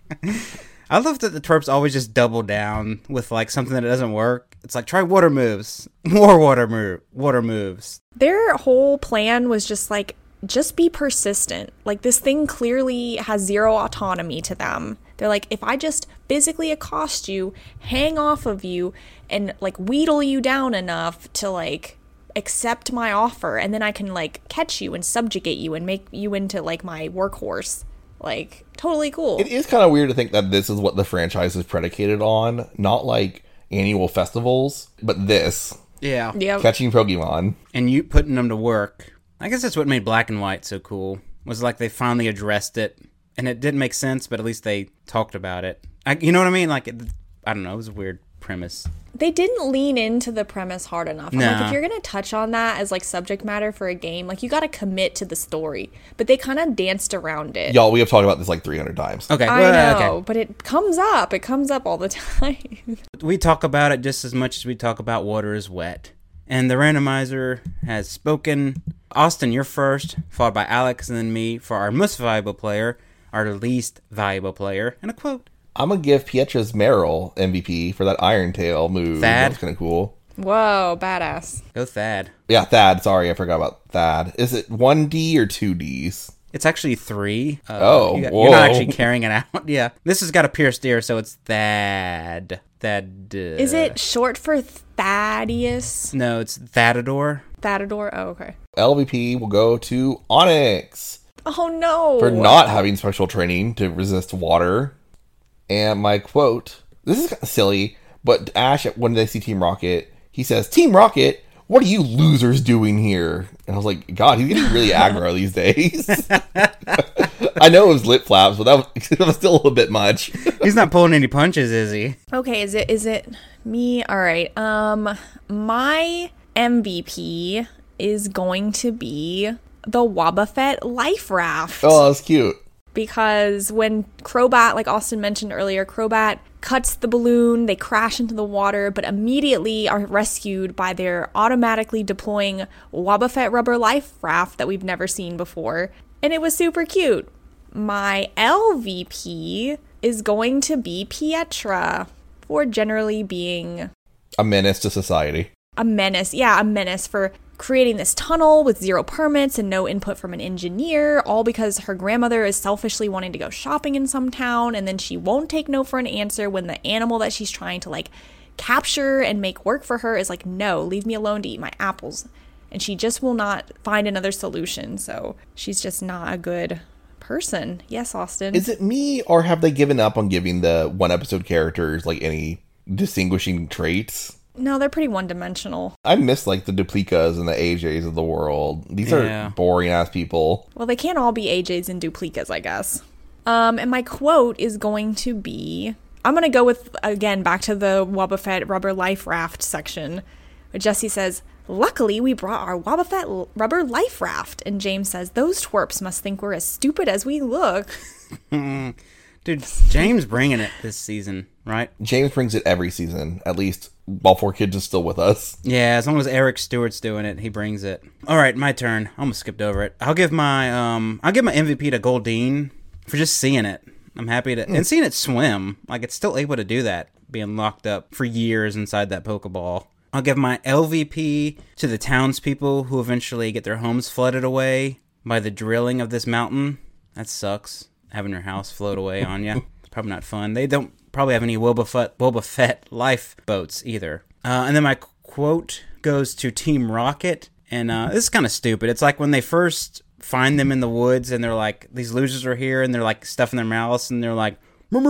I love that the twerps always just double down with like something that doesn't work. It's like, try water moves. More water move water moves.
Their whole plan was just like just be persistent. Like, this thing clearly has zero autonomy to them. They're like, if I just physically accost you, hang off of you, and like wheedle you down enough to like accept my offer, and then I can like catch you and subjugate you and make you into like my workhorse. Like, totally cool.
It is kind of weird to think that this is what the franchise is predicated on. Not like annual festivals, but this.
Yeah.
Yep.
Catching Pokemon.
And you putting them to work. I guess that's what made Black and White so cool. Was like they finally addressed it. And it didn't make sense, but at least they talked about it. I, you know what I mean? Like, it, I don't know. It was a weird premise.
They didn't lean into the premise hard enough. I'm
Nah.
like, if you're going to touch on that as like subject matter for a game, like you got to commit to the story. But they kind of danced around it.
Y'all, we have talked about this like three hundred times.
Okay.
I
well,
know,
okay.
but it comes up. It comes up all the time.
We talk about it just as much as we talk about water is wet. And the randomizer has spoken. Austin, you're first, followed by Alex and then me for our most valuable player, our least valuable player, and a quote.
I'm going to give Pietra's Meryl M V P for that Iron Tail move.
Thad?
That's kind of cool.
Whoa, badass.
Go Thad.
Yeah, Thad. Sorry, I forgot about Thad. Is it one D or two Ds?
It's actually three. Uh,
Oh,
you got-
whoa.
You're not actually carrying it out. Yeah. This has got a pierced ear, so it's Thad. Thad. Uh,
Is it short for Thaddeus?
No, it's Thadador.
Thadador? Oh, okay.
L V P will go to Onyx
Oh, no.
for not having special training to resist water. And my quote, this is kind of silly, but Ash, when they see Team Rocket, he says, "Team Rocket, what are you losers doing here?" And I was like, God, he's getting really aggro these days. I know it was lip flaps, but that was, that was still a little bit much.
He's not pulling any punches, is he?
Okay, is it is it me? All right. Um my M V P is going to be the Wobbuffet Life Raft.
Oh, that's cute.
Because when Crobat, like Austin mentioned earlier, Crobat cuts the balloon, they crash into the water, but immediately are rescued by their automatically deploying Wobbuffet Rubber Life Raft that we've never seen before. And it was super cute. My L V P is going to be Pietra for generally being
A menace to society.
a menace. Yeah, a menace for creating this tunnel with zero permits and no input from an engineer, all because her grandmother is selfishly wanting to go shopping in some town, and then she won't take no for an answer when the animal that she's trying to like capture and make work for her is like, no, leave me alone to eat my apples. And she just will not find another solution. So she's just not a good person. Yes, Austin.
Is it me, or have they given up on giving the one episode characters like any distinguishing traits?
No, they're pretty one-dimensional.
I miss like the Duplicas and the A Js of the world. These
Yeah.
are boring ass people.
Well, they can't all be A Js and duplicas, I guess. Um, and my quote is going to be, I'm going to go with, again, back to the Wobbuffet Rubber Life Raft section, where Jesse says, "Luckily, we brought our Wobbuffet l- Rubber Life Raft." And James says, "Those twerps must think we're as stupid as we look."
Dude, James bringing it this season, right?
James brings it every season, at least while Four Kids is still with us.
Yeah, as long as Eric Stewart's doing it, he brings it. All right, my turn. I almost skipped over it. I'll give my um, I'll give my M V P to Goldeen for just seeing it. I'm happy to and seeing it swim. Like it's still able to do that, being locked up for years inside that Pokeball. I'll give my L V P to the townspeople who eventually get their homes flooded away by the drilling of this mountain. That sucks. Having your house float away on you. It's probably not fun. They don't probably have any Boba Fett, Boba Fett lifeboats either. Uh, and then my quote goes to Team Rocket. And uh, this is kind of stupid. It's like when they first find them in the woods and they're like, these losers are here, and they're like stuffing their mouths and they're like, and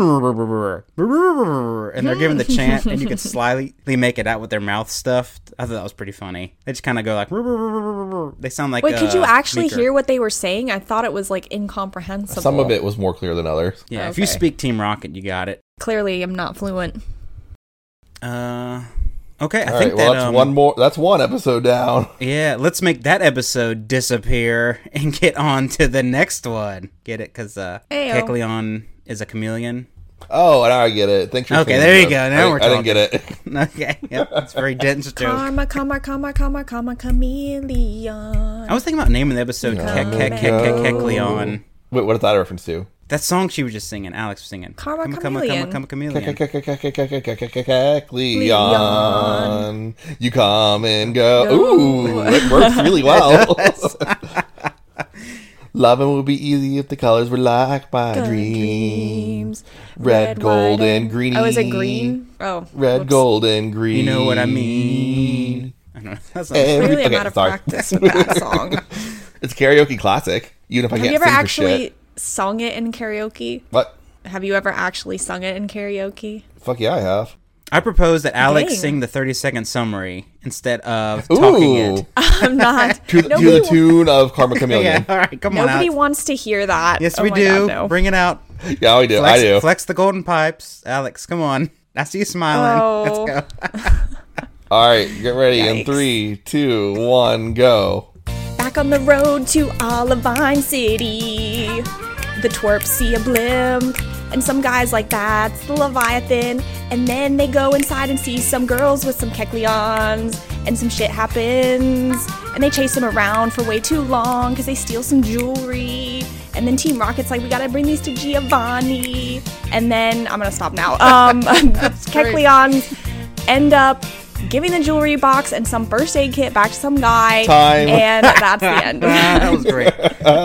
they're giving the chant, and you can slyly make it out with their mouth stuffed. I thought that was pretty funny. They just kind of go like, they sound like.
Wait, could
uh,
you actually
Meeker.
hear what they were saying? I thought it was like incomprehensible.
Some of it was more clear than others.
Yeah, if you
Okay.
speak Team Rocket, you got it.
Clearly, I'm not fluent.
Uh, okay, I
All
think
right, well
that
that's
um,
one more. That's one episode down.
yeah, let's make that episode disappear and get on to the next one. Get it? Because uh,
Ayo.
Kecleon is a chameleon.
Oh, now I get it. Thanks for
Okay,
saying
there you
that.
go. Now
I,
we're
I didn't
talking.
get it.
Okay, yep, it's a very dense joke.
Karma, karma, karma, karma, karma, chameleon.
I was thinking about naming the episode
Yeah.
Kek Kek Kek Kek Kecleon.
Wait, what is that a reference to?
That song she was just singing, Alex was singing.
Karma
Come,
Chameleon.
come, come, chameleon.
Leon, you come and go. Ooh, it works really well. Loving would be easy if the colors were like my
Good
dreams.
dreams.
Red, gold,
white,
and green.
Oh, is it green? Oh.
Red,
whoops.
gold, and green.
You know what I mean? I don't know. That's not
Every-
Clearly, I'm
okay,
out of
sorry.
practice with that song.
It's karaoke classic. Even if I
Have
can't
you ever
sing for
actually
shit.
sung it in karaoke?
What?
Have you ever actually sung it in karaoke?
Fuck yeah, I have.
I propose that Alex
Dang.
sing the thirty second summary instead of talking
Ooh.
it.
I'm not.
To, to
nobody
the
wa-
tune of Karma Chameleon.
Yeah, all right, come on,
Nobody
Alex.
wants to hear that.
Yes,
Oh
we
my
do.
God, no.
Bring it out.
Yeah, I do.
Flex,
I do.
flex the golden pipes. Alex, come on. I see you smiling.
Oh.
Let's go.
All right, get ready. In
Yikes.
three, two, one, go.
Back on the road to Olivine City. The twerps see a blimp. And some guys like, that's the Leviathan. And then they go inside and see some girls with some Kecleons. And some shit happens. And they chase them around for way too long because they steal some jewelry. And then Team Rocket's like, we gotta bring these to Giovanni. And then, I'm gonna stop now. Um, the Kecleons end up giving the jewelry box and some first aid kit back to some guy.
Time.
And that's the end.
that was great.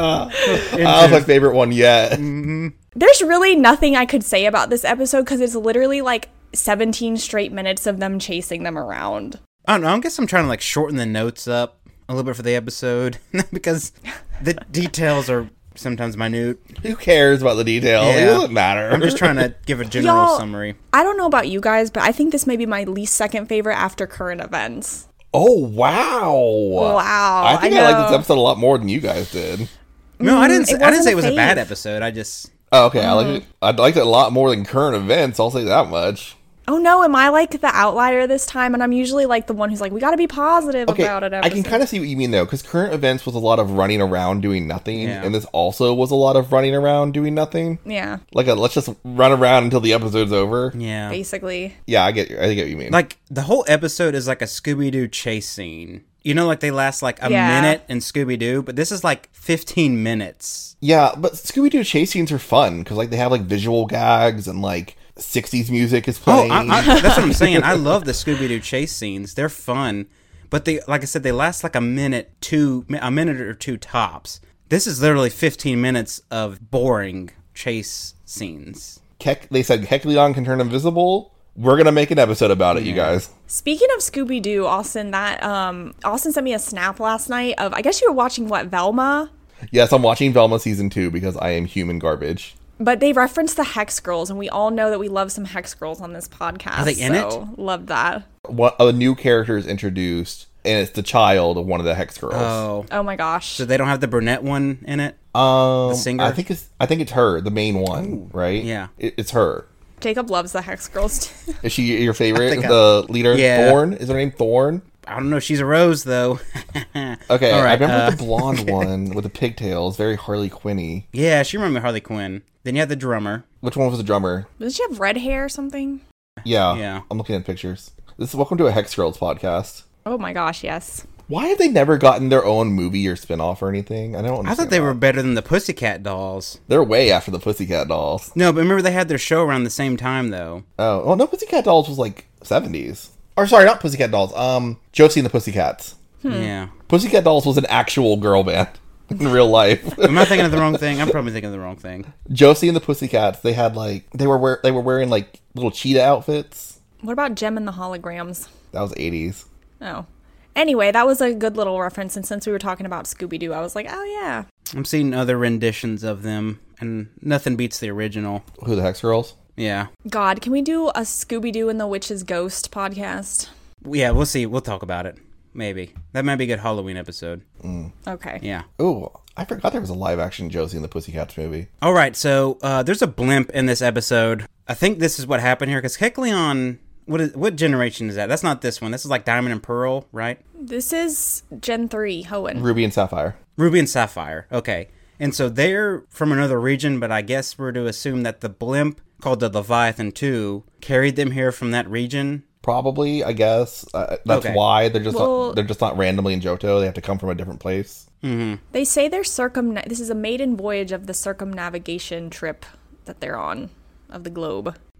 That was my favorite one yet.
There's really nothing I could say about this episode because it's literally like seventeen straight minutes of them chasing them around.
I don't know. I guess I'm trying to like shorten the notes up a little bit for the episode because the details are sometimes minute.
Who cares about the details? It
Yeah.
doesn't matter.
I'm just trying to give a general
Y'all-
summary.
I don't know about you guys, but I think this may be my least second favorite after current events.
Oh, wow.
Wow,
I think
I
I, liked this
know.
episode a lot more than you guys did.
No, I didn't. Say,
it
I didn't
wasn't
say
a
it was a bad
fave.
episode. I just
Oh, okay, I liked it. I liked it a lot more than current events. I'll say that much.
Oh no, am I like the outlier this time? And I'm usually like the one who's like, we gotta be positive
Okay,
about it.
I can kind of see what you mean though, because current events was a lot of running around doing nothing,
Yeah.
and this also was a lot of running around doing nothing.
Yeah,
Like a let's just run around until the episode's over.
yeah.
basically.
Yeah, I get. I get what you mean.
Like the whole episode is like a Scooby Doo chase scene. You know, like they last like a
Yeah.
minute in Scooby Doo, but this is like fifteen minutes.
yeah, but Scooby Doo chase scenes are fun because like they have like visual gags and like sixties music is
Oh,
playing.
I, I, that's what I'm saying. I love the Scooby Doo chase scenes. They're fun, but they, like I said, they last like a minute, two, a minute or two tops. This is literally fifteen minutes of boring chase scenes.
Kek, they said Kecleon can turn invisible. We're gonna make an episode about it, you guys.
Speaking of Scooby Doo, Austin, that um, Austin sent me a snap last night of I guess you were watching what Velma,
Yes, I'm watching Velma season two because I am human garbage.
but they referenced the Hex Girls, and we all know that we love some Hex Girls on this podcast.
Are they in
so Love that.
What a new character is introduced, and it's the child of one of the Hex girls.
Oh,
Oh my gosh.
so they don't have the brunette one in it?
um,
the singer?
I think it's I think it's her, the main one, right?
yeah.
it, it's her.
Jacob loves the Hex Girls too.
Is she your favorite?
think I-
The leader,
Yeah.
Thorn. Is her name Thorn?
I don't know. She's a rose though.
Okay,
All
I
right,
remember
uh,
the blonde one with the pigtails, very Harley Quinny.
Yeah, she remember Harley Quinn. Then you have the drummer.
Which one was the drummer?
Doesn't she have red hair or something?
Yeah,
Yeah.
I'm looking at pictures. This is Welcome to a Hex Girls podcast.
Oh my gosh, yes.
Why have they never gotten their own movie or spin-off or anything? I don't understand.
I thought they
that.
were better than the Pussycat Dolls.
They're way after the Pussycat Dolls.
No, but remember they had their show around the same time though.
Oh, well, no, Pussycat Dolls was like seventies. Or sorry, not Pussycat Dolls. Um, Josie and the Pussycats.
Yeah.
Pussycat Dolls was an actual girl band in real life.
Am I thinking of the wrong thing? I'm probably thinking of the wrong thing.
Josie and the Pussycats. They had like they were wear, they were wearing like little cheetah outfits.
What about Gem and the Holograms?
That was eighties.
Oh. Anyway, that was a good little reference, and since we were talking about Scooby-Doo, I was like, oh yeah.
I'm seeing other renditions of them, and nothing beats the original.
Who the Hex Girls?
Yeah.
God, can we do a Scooby-Doo and the Witch's Ghost podcast?
Yeah, we'll see. We'll talk about it. Maybe. That might be a good Halloween episode.
Okay.
Yeah.
Oh, I forgot there was a live action Josie and the Pussycats movie.
All right, so uh, there's a blimp in this episode. I think this is what happened here, because Kecleon, what is what generation is that? That's not this one. This is like Diamond and Pearl, right?
This is Gen three, Hoenn.
Ruby and Sapphire.
Ruby and Sapphire. Okay. And so they're from another region, but I guess we're to assume that the blimp called the Leviathan two carried them here from that region.
Probably, I guess. Uh, that's
Okay.
why they're just
Well-
not, they're just not randomly in Johto. They have to come from a different place.
They say they're circum. This is a maiden voyage of the circumnavigation trip that they're on of the globe.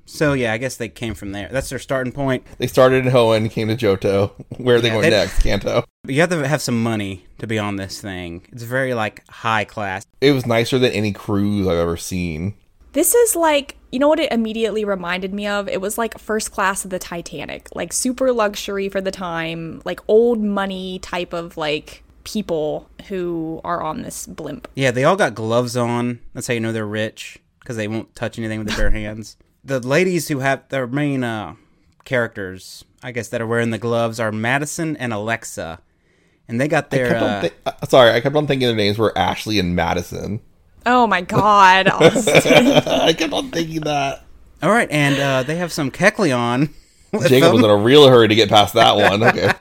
So, yeah, I guess they came from there. That's their starting point.
They started in Hoenn, came to Johto. Where are they
Yeah,
going
they-
next? Kanto.
But you have to have some money to be on this thing. It's very, like, high class.
It was nicer than any cruise I've ever seen.
This is like, you know what it immediately reminded me of? It was like first class of the Titanic. Like super luxury for the time, like old money type of like people who are on this blimp.
Yeah, they all got gloves on. That's how you know they're rich, because they won't touch anything with their bare hands. The ladies who have their main uh, characters, I guess, that are wearing the gloves are Madison and Alexa. And they got
I
their...
kept on
Uh,
thi- uh, sorry, I kept on thinking their names were Ashley and Madison.
Oh my god, Austin.
I kept on thinking that.
all right, and uh, they have some Kecleon. with
Jacob was
them.
in a real hurry to get past that one. Okay.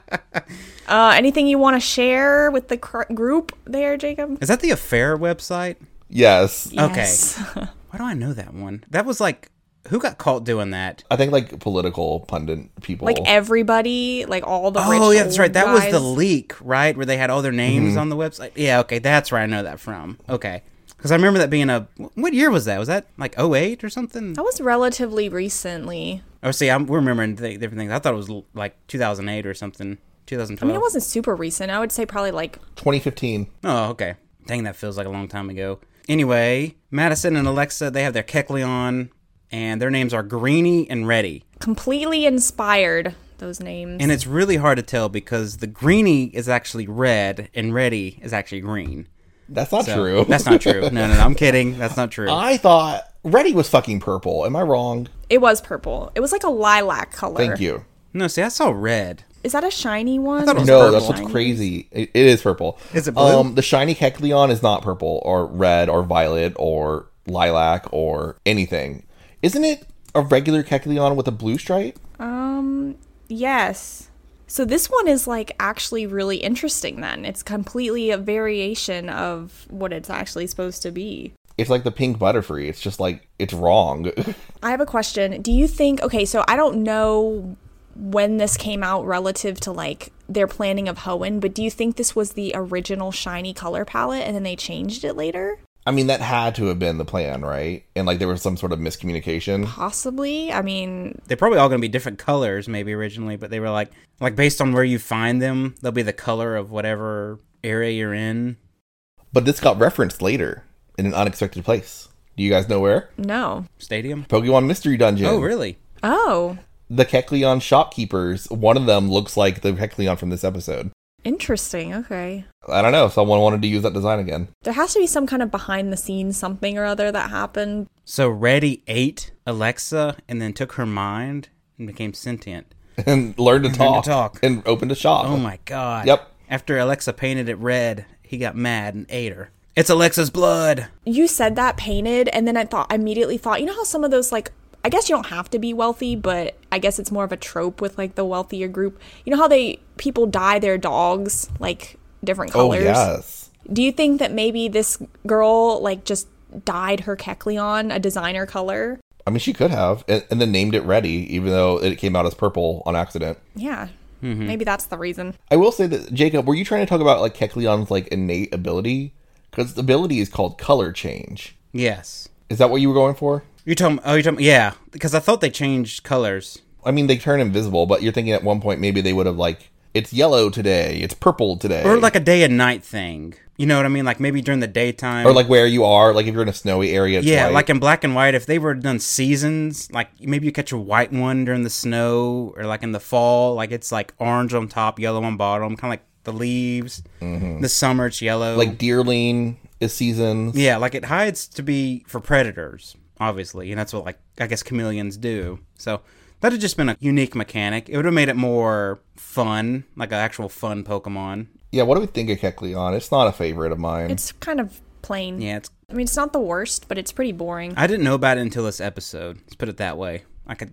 Uh, anything you want to share with the cr- group there, Jacob?
Is that the Affair website?
Yes.
Yes.
Why do I know that one? That was like... Who got caught doing that?
I think like political pundit people.
Like everybody, like all the rich
Oh, yeah, that's
old
right. That was
guys.
the leak, right? Where they had all their names
Mm-hmm.
on the website. Yeah, okay, that's where I know that from. Okay. Because I remember that being a... What year was that? Was that like oh eight or something?
That was relatively recently.
Oh, see, I'm, we're remembering th- different things. I thought it was l- like two thousand eight or something. twenty twelve.
I mean, it wasn't super recent. I would say probably like
twenty fifteen.
Oh, okay. Dang, that feels like a long time ago. Anyway, Madison and Alexa, they have their Kecleon, and their names are Greenie and Reddy.
completely inspired, those names.
And it's really hard to tell because the Greenie is actually red and Reddy is actually green.
That's not
So,
true.
That's not true. No, no, no, I'm kidding. That's not true.
I thought Reddy was fucking purple. Am I wrong?
It was purple. It was like a lilac color.
Thank you.
No, see, I saw red.
Is that a shiny one?
thought it was
No,
purple.
that's what's crazy. It, it is purple.
Is it blue?
Um, the shiny Kecleon is not purple or red or violet or lilac or anything. Isn't it a regular Kecleon with a blue stripe?
Um, yes. So this one is like actually really interesting then. It's completely a variation of what it's actually supposed to be.
It's like the pink Butterfree. It's just like, it's wrong.
I have a question. Do you think, okay, so I don't know when this came out relative to like their planning of Hoenn, but do you think this was the original shiny color palette and then they changed it later?
I mean, that had to have been the plan, right? And like there was some sort of miscommunication.
Possibly. I mean,
They're probably all going to be different colors maybe originally, but they were like, like based on where you find them, they'll be the color of whatever area you're in.
But this got referenced later in an unexpected place. Do you guys know where?
no.
Stadium?
Pokemon Mystery Dungeon.
Oh, really?
Oh,
The Kecleon shopkeepers, one of them looks like the Kecleon from this episode.
interesting. Okay.
I don't know. Someone wanted to use that design again.
There has to be some kind of behind the scenes something or other that happened.
So Reddy ate Alexa and then took her mind and became sentient.
And learned to
to
talk.
talk.
And opened a shop.
Oh my god.
Yep.
After Alexa painted it red, he got mad and ate her. It's Alexa's blood.
You said that painted, and then I thought, I immediately thought, you know how some of those, like, I guess you don't have to be wealthy, but I guess it's more of a trope with, like, the wealthier group. You know how they, people dye their dogs, like, different
Oh,
colors?
yes.
Do you think that maybe this girl, like, just dyed her Kecleon a designer color?
I mean, she could have. And, and then named it Reddy, even though it came out as purple on accident.
Yeah. Maybe that's the reason.
I will say that, Jacob, were you trying to talk about, like, Kecleon's, like, innate ability? Because the ability is called color change.
Yes.
Is that what you were going for?
You're talking, oh, you're talking, yeah, because I thought they changed colors.
I mean, they turn invisible, but you're thinking at one point maybe they would have, like, it's yellow today, it's purple today.
Or like a day and night thing. You know what I mean? Like maybe during the daytime.
Or, like, where you are, like, if you're in a snowy area, it's
yeah,
white.
like in black and white, if they were done seasons, like maybe you catch a white one during the snow, or like in the fall, like it's like orange on top, yellow on bottom, kind of like the leaves. Mm-hmm. The summer, it's yellow.
Like, deerling is seasons.
yeah, like it hides to be for predators, obviously, and that's what, like, I guess chameleons do. So that had just been a unique mechanic. It would have made it more fun, like an actual fun Pokemon.
Yeah, what do we think of Kecleon? It's not a favorite of mine.
It's kind of plain.
Yeah, it's.
I mean, it's not the worst, but it's pretty boring.
I didn't know about it until this episode. Let's put it that way. I could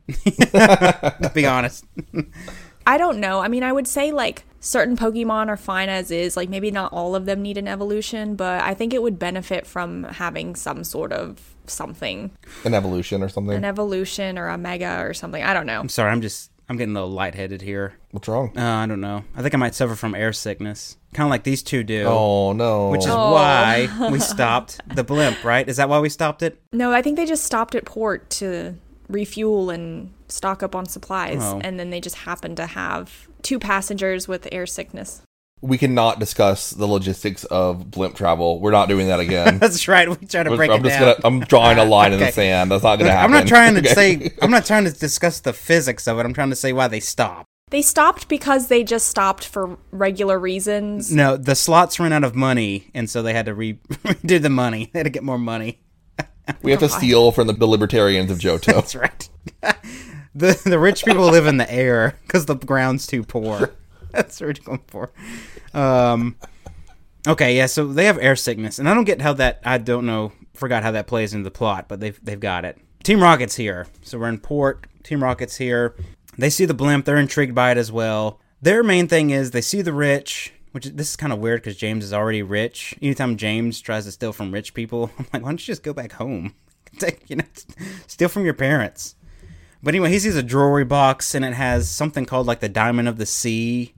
Let's be honest.
I don't know. I mean, I would say like certain Pokemon are fine as is. Like maybe not all of them need an evolution, but I think it would benefit from having some sort of something,
An evolution or something.
an evolution or a mega or something. I don't know.
I'm sorry. I'm just. I'm getting a little lightheaded here.
What's wrong?
Uh, I don't know. I think I might suffer from air sickness, kind of like these two do.
Oh, no.
Which is
Oh.
why we stopped the blimp, right? Is that why we stopped it?
No, I think they just stopped at port to refuel and stock up on supplies.
Oh.
And then they just happened to have two passengers with air sickness.
We cannot discuss the logistics of blimp travel. We're not doing that again.
That's right. We try to break
I'm
it
just
down.
gonna. I'm drawing a line in
Okay.
the sand. That's not gonna
Look,
happen.
I'm not trying to
Okay.
say. I'm not trying to discuss the physics of it. I'm trying to say why they stopped.
They stopped because they just stopped for regular reasons.
No, the slots ran out of money, and so they had to re- redo the money. They had to get more money.
We have to steal from the, the libertarians of Johto.
That's right. the The rich people live in the air because the ground's too poor. That's what you're going for. Um. Okay, yeah. So they have air sickness, and I don't get how that. I don't know. Forgot how that plays into the plot, but they've they've got it. Team Rocket's here, so we're in port. Team Rocket's here. They see the blimp. They're intrigued by it as well. Their main thing is they see the rich, which is, this is kind of weird because James is already rich. Anytime James tries to steal from rich people, I'm like, why don't you just go back home? Take, you know, steal from your parents. But anyway, he sees a jewelry box, and it has something called like the Diamond of the Sea.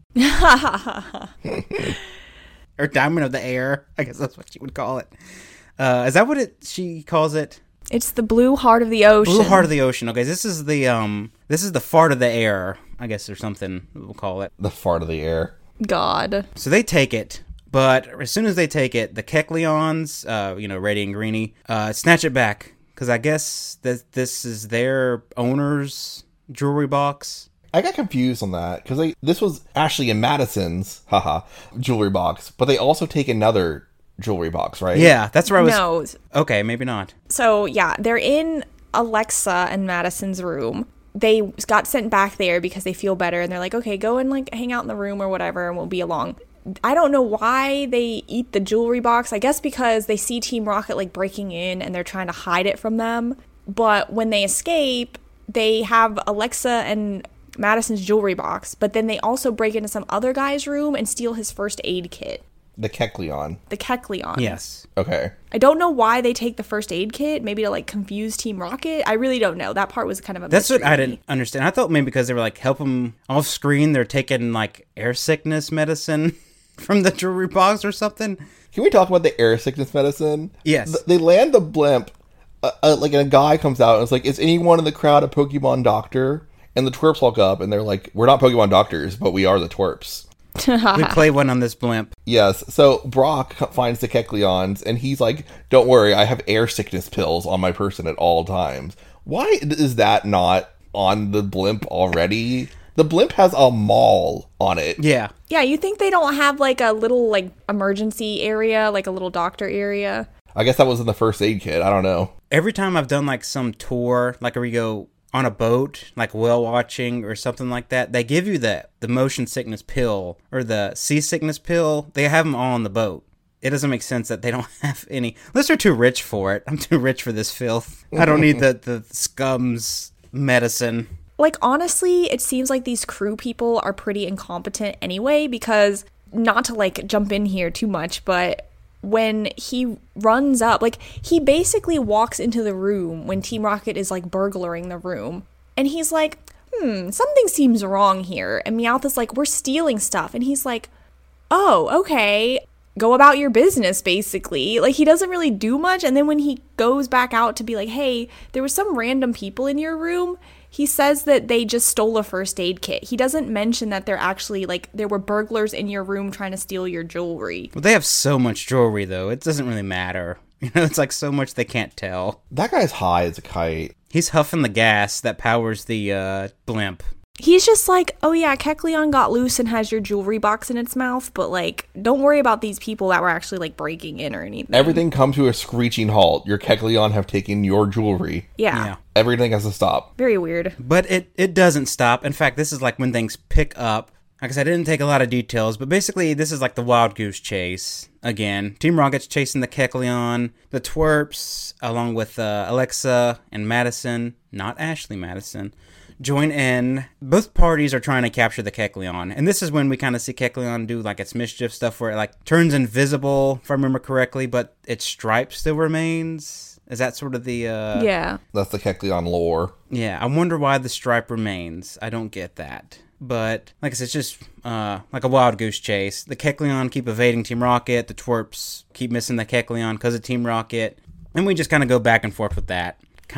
Or Diamond of the Air. I guess that's what you would call it. Uh, is that what it she calls it?
It's the blue heart of the ocean.
Blue Heart of the Ocean. Okay, this is the um, this is the fart of the air, I guess, or something we'll call it.
The fart of the air.
God.
So they take it, but as soon as they take it, the Kecleons, uh, you know, Reddy and Greenie, uh, snatch it back because I guess that this is their owner's jewelry box.
I got confused on that because this was Ashley and Madison's haha jewelry box, but they also take another jewelry box, right?
Yeah, that's where I was.
No.
Okay, maybe not.
So, yeah, they're in Alexa and Madison's room. They got sent back there because they feel better, and they're like, okay, go and, like, hang out in the room or whatever, and we'll be along. I don't know why they eat the jewelry box. I guess because they see Team Rocket, like, breaking in, and they're trying to hide it from them. But when they escape, they have Alexa and Madison's jewelry box, but then they also break into some other guy's room and steal his first aid kit.
The Kecleon.
The Kecleon.
Yes.
Okay.
I don't know why they take the first aid kit. Maybe to like confuse Team Rocket. I really don't know. That part was kind of a
That's what
mystery
I
to me.
didn't understand. I thought maybe because they were like help them off screen, they're taking like air sickness medicine from the jewelry box or something.
Can we talk about the air sickness medicine?
Yes.
Th- they land the blimp, uh, uh, like, and a guy comes out and it's like, is anyone in the crowd a Pokemon doctor? And the twerps walk up and they're like, we're not Pokemon doctors, but we are the twerps.
We play one on this blimp.
Yes. So Brock finds the Kecleons and he's like, don't worry, I have air sickness pills on my person at all times. Why is that not on the blimp already? The blimp has a mall on it.
Yeah.
Yeah, you think they don't have like a little like emergency area, like a little doctor area?
I guess that was in the first aid kit. I don't know.
Every time I've done like some tour, like where we go on a boat, like whale watching or something like that, they give you the, the motion sickness pill or the seasickness pill. They have them all on the boat. It doesn't make sense that they don't have any. Unless they're too rich for it. I'm too rich for this filth. I don't need the, the scum's medicine.
Like, honestly, it seems like these crew people are pretty incompetent anyway, because not to like jump in here too much, but when he runs up, like, he basically walks into the room when Team Rocket is like burglaring the room, and he's like, hmm, something seems wrong here. And Meowth is like, we're stealing stuff. And he's like, oh, okay, go about your business, basically. Like, he doesn't really do much. And then when he goes back out to be like, hey, there were some random people in your room, he says that they just stole a first aid kit. He doesn't mention that they're actually, like, there were burglars in your room trying to steal your jewelry.
Well, they have so much jewelry, though. It doesn't really matter. You know, it's like so much they can't tell.
That guy's high as a kite.
He's huffing the gas that powers the uh, blimp.
He's just like, oh yeah, Kecleon got loose and has your jewelry box in its mouth, but, like, don't worry about these people that were actually, like, breaking in or anything.
Everything comes to a screeching halt. Your Kecleon have taken your jewelry.
Yeah.
Yeah.
Everything has to stop.
Very weird.
But it, it doesn't stop. In fact, this is like when things pick up. Like I said, I didn't take a lot of details, but basically this is like the Wild Goose Chase. Again, Team Rocket's chasing the Kecleon, the twerps, along with uh, Alexa and Madison, not Ashley Madison, join in. Both parties are trying to capture the Kecleon. And this is when we kind of see Kecleon do like its mischief stuff where it like turns invisible, if I remember correctly, but its stripe still remains. Is that sort of the... Uh,
Yeah.
That's the Kecleon lore.
Yeah, I wonder why the stripe remains. I don't get that. But, like I said, it's just uh, like a wild goose chase. The Kecleon keep evading Team Rocket. The twerps keep missing the Kecleon because of Team Rocket. And we just kind of go back and forth with that. Kind of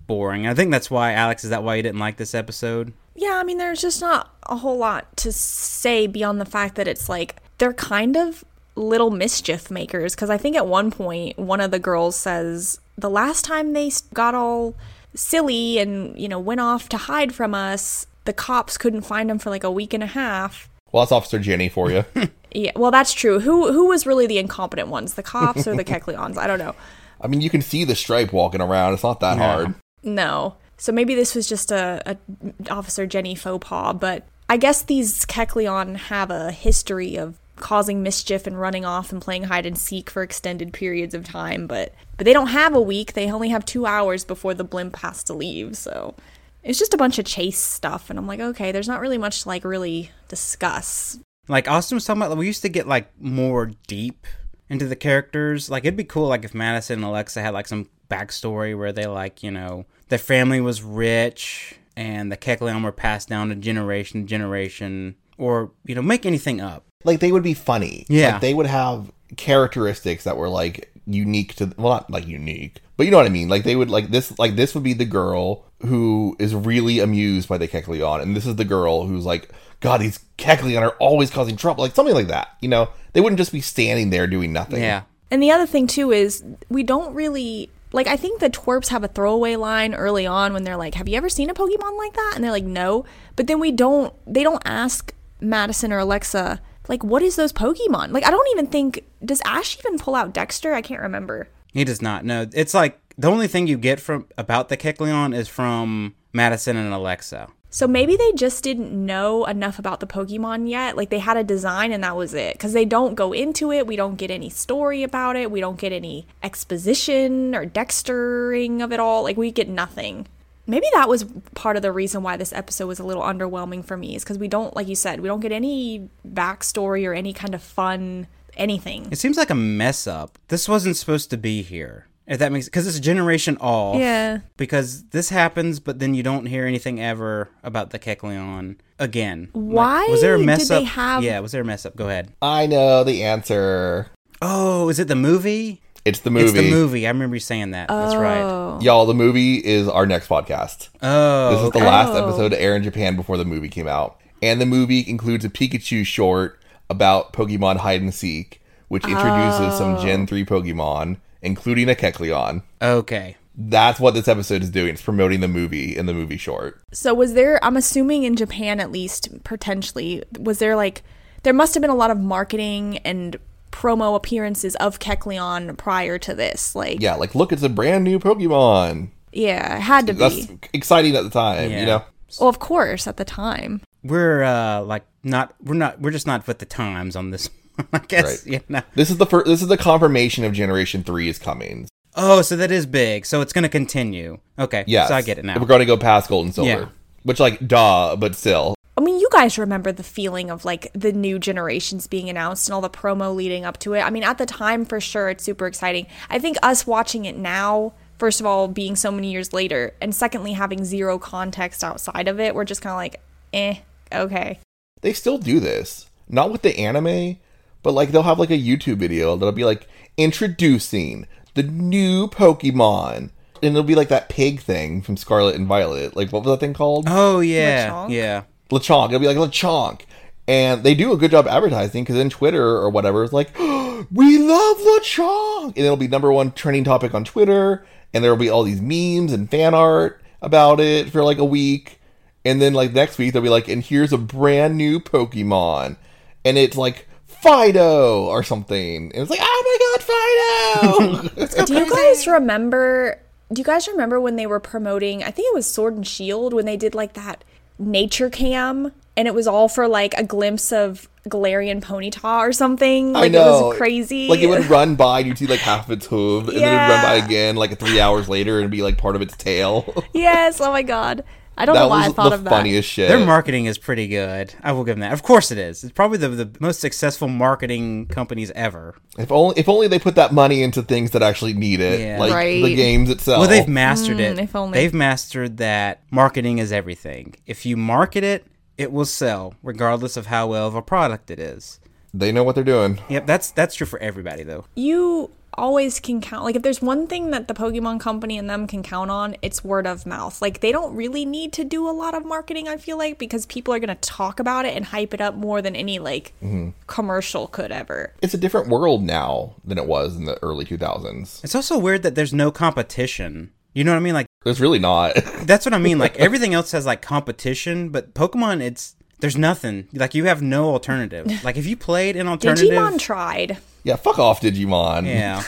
boring. I think that's why, Alex, is that why you didn't like this episode?
Yeah, I mean, there's just not a whole lot to say beyond the fact that it's like they're kind of little mischief makers. Because I think at one point, one of the girls says the last time they got all silly and, you know, went off to hide from us, the cops couldn't find them for like a week and a half.
Well, that's Officer Jenny for you.
Yeah, well, that's true. Who who was really the incompetent ones, the cops or the Kecleons? I don't know.
I mean, you can see the stripe walking around. It's not that
Yeah.
hard.
No. So maybe this was just a, a Officer Jenny faux pas, but I guess these Kecleon have a history of causing mischief and running off and playing hide and seek for extended periods of time, but but they don't have a week. They only have two hours before the blimp has to leave, so it's just a bunch of chase stuff, and I'm like, okay, there's not really much to like really discuss.
Like Austin was talking about, we used to get like more deep into the characters. Like it'd be cool like if Madison and Alexa had like some backstory where they like, you know, their family was rich and the Kecleon were passed down to generation to generation, or, you know, make anything up.
Like, they would be funny.
Yeah.
Like, they would have characteristics that were, like, unique to... Well, not, like, unique. But you know what I mean? Like, they would, like, this Like, this would be the girl who is really amused by the Kecleon. And this is the girl who's like, God, these Kecleon are always causing trouble. Like, something like that. You know? They wouldn't just be standing there doing nothing.
Yeah.
And the other thing, too, is we don't really... Like, I think the twerps have a throwaway line early on when they're like, have you ever seen a Pokemon like that? And they're like, no. But then we don't... They don't ask Madison or Alexa, like, what is those Pokemon? Like, I don't even think... Does Ash even pull out Dexter? I can't remember.
He does not. No, it's like the only thing you get from about the Kecleon is from Madison and Alexa.
So maybe they just didn't know enough about the Pokemon yet. Like, they had a design and that was it. Because they don't go into it. We don't get any story about it. We don't get any exposition or dextering of it all. Like, we get nothing. Maybe that was part of the reason why this episode was a little underwhelming for me. Is because we don't, like you said, we don't get any backstory or any kind of fun anything.
It seems like a mess up. This wasn't supposed to be here. If that makes... Because it's a generation off.
Yeah.
Because this happens, but then you don't hear anything ever about the Kecleon again.
Why
Like, was there a mess
did
up?
they have-
Yeah, was there a mess up? Go ahead.
I know the answer.
Oh, is it the movie?
It's the movie.
It's the movie. I remember you saying that. That's right.
Oh.
Y'all, the movie is our next podcast.
Oh,
This is the
okay.
last
Oh.
episode to air in Japan before the movie came out. And the movie includes a Pikachu short about Pokemon hide and seek, which introduces some Gen three Pokemon, including a Kecleon.
Okay.
That's what this episode is doing. It's promoting the movie in the movie short.
So was there, I'm assuming in Japan at least, potentially, was there like, there must have been a lot of marketing and promo appearances of Kecleon prior to this. Like,
Yeah, like, look, it's a brand new Pokemon.
yeah, it had to
That's
be.
exciting at the time,
Yeah.
you know?
Well, of course, at the time.
We're uh like not we're not we're just not with the times on this. I guess.
Right.
Yeah. No.
This is the first, this is the confirmation of Generation three is coming.
Oh, so that is big. So it's gonna continue. Okay.
Yes.
So I get it now.
We're going to go past Gold and Silver.
Yeah.
Which, like, duh, but still.
I mean, you guys remember the feeling of like the new generations being announced and all the promo leading up to it. I mean, at the time, for sure, it's super exciting. I think us watching it now, first of all, being so many years later, and secondly, having zero context outside of it, we're just kind of like, eh, okay.
They still do this. Not with the anime, but, like, they'll have, like, a YouTube video that'll be, like, introducing the new Pokemon. And it'll be, like, that pig thing from Scarlet and Violet. Like, what was that thing called?
Oh yeah.
Lechonk?
Yeah.
Lechonk. It'll be like Lechonk. And they do a good job advertising, because then Twitter or whatever is like, oh, we love Lechonk! And it'll be number one trending topic on Twitter, and there'll be all these memes and fan art about it for like a week. And then like next week, they'll be like, and here's a brand new Pokemon. And it's like Fido or something. And it's like, oh my god, Fido!
Do you guys remember? Do you guys remember when they were promoting? I think it was Sword and Shield when they did like that nature cam, and it was all for like a glimpse of Galarian Ponyta or something. Like,
I know.
it was crazy.
Like, it would run by, and you'd see like half of its hoof, and then it'd run by
Yeah.
again like three hours later and be like part of its tail.
Yes. Oh my god. I don't know
That
why I
was
thought
the
of that.
funniest shit.
Their marketing is pretty good. I will give them that. Of course it is. It's probably the, the most successful marketing companies ever.
If only, if only they put that money into things that actually need it,
Yeah.
like
Right.
the games itself.
Well, they've mastered it.
Mm, if only.
They've mastered that marketing is everything. If you market it, it will sell, regardless of how well of a product it is.
They know what they're doing.
Yep, that's that's true for everybody, though.
You always can count. Like, if there's one thing that the Pokemon Company and them can count on, it's word of mouth. Like, they don't really need to do a lot of marketing, I feel like, because people are going to talk about it and hype it up more than any, like, mm-hmm. commercial could ever.
It's a different world now than it was in the early two thousands.
It's also weird that there's no competition. You know what I mean? Like,
there's really not.
That's what I mean. Like, everything else has, like, competition, but Pokemon, it's... There's nothing. Like, you have no alternative. Like, if you played an alternative...
Digimon tried.
Yeah, fuck off, Digimon.
Yeah.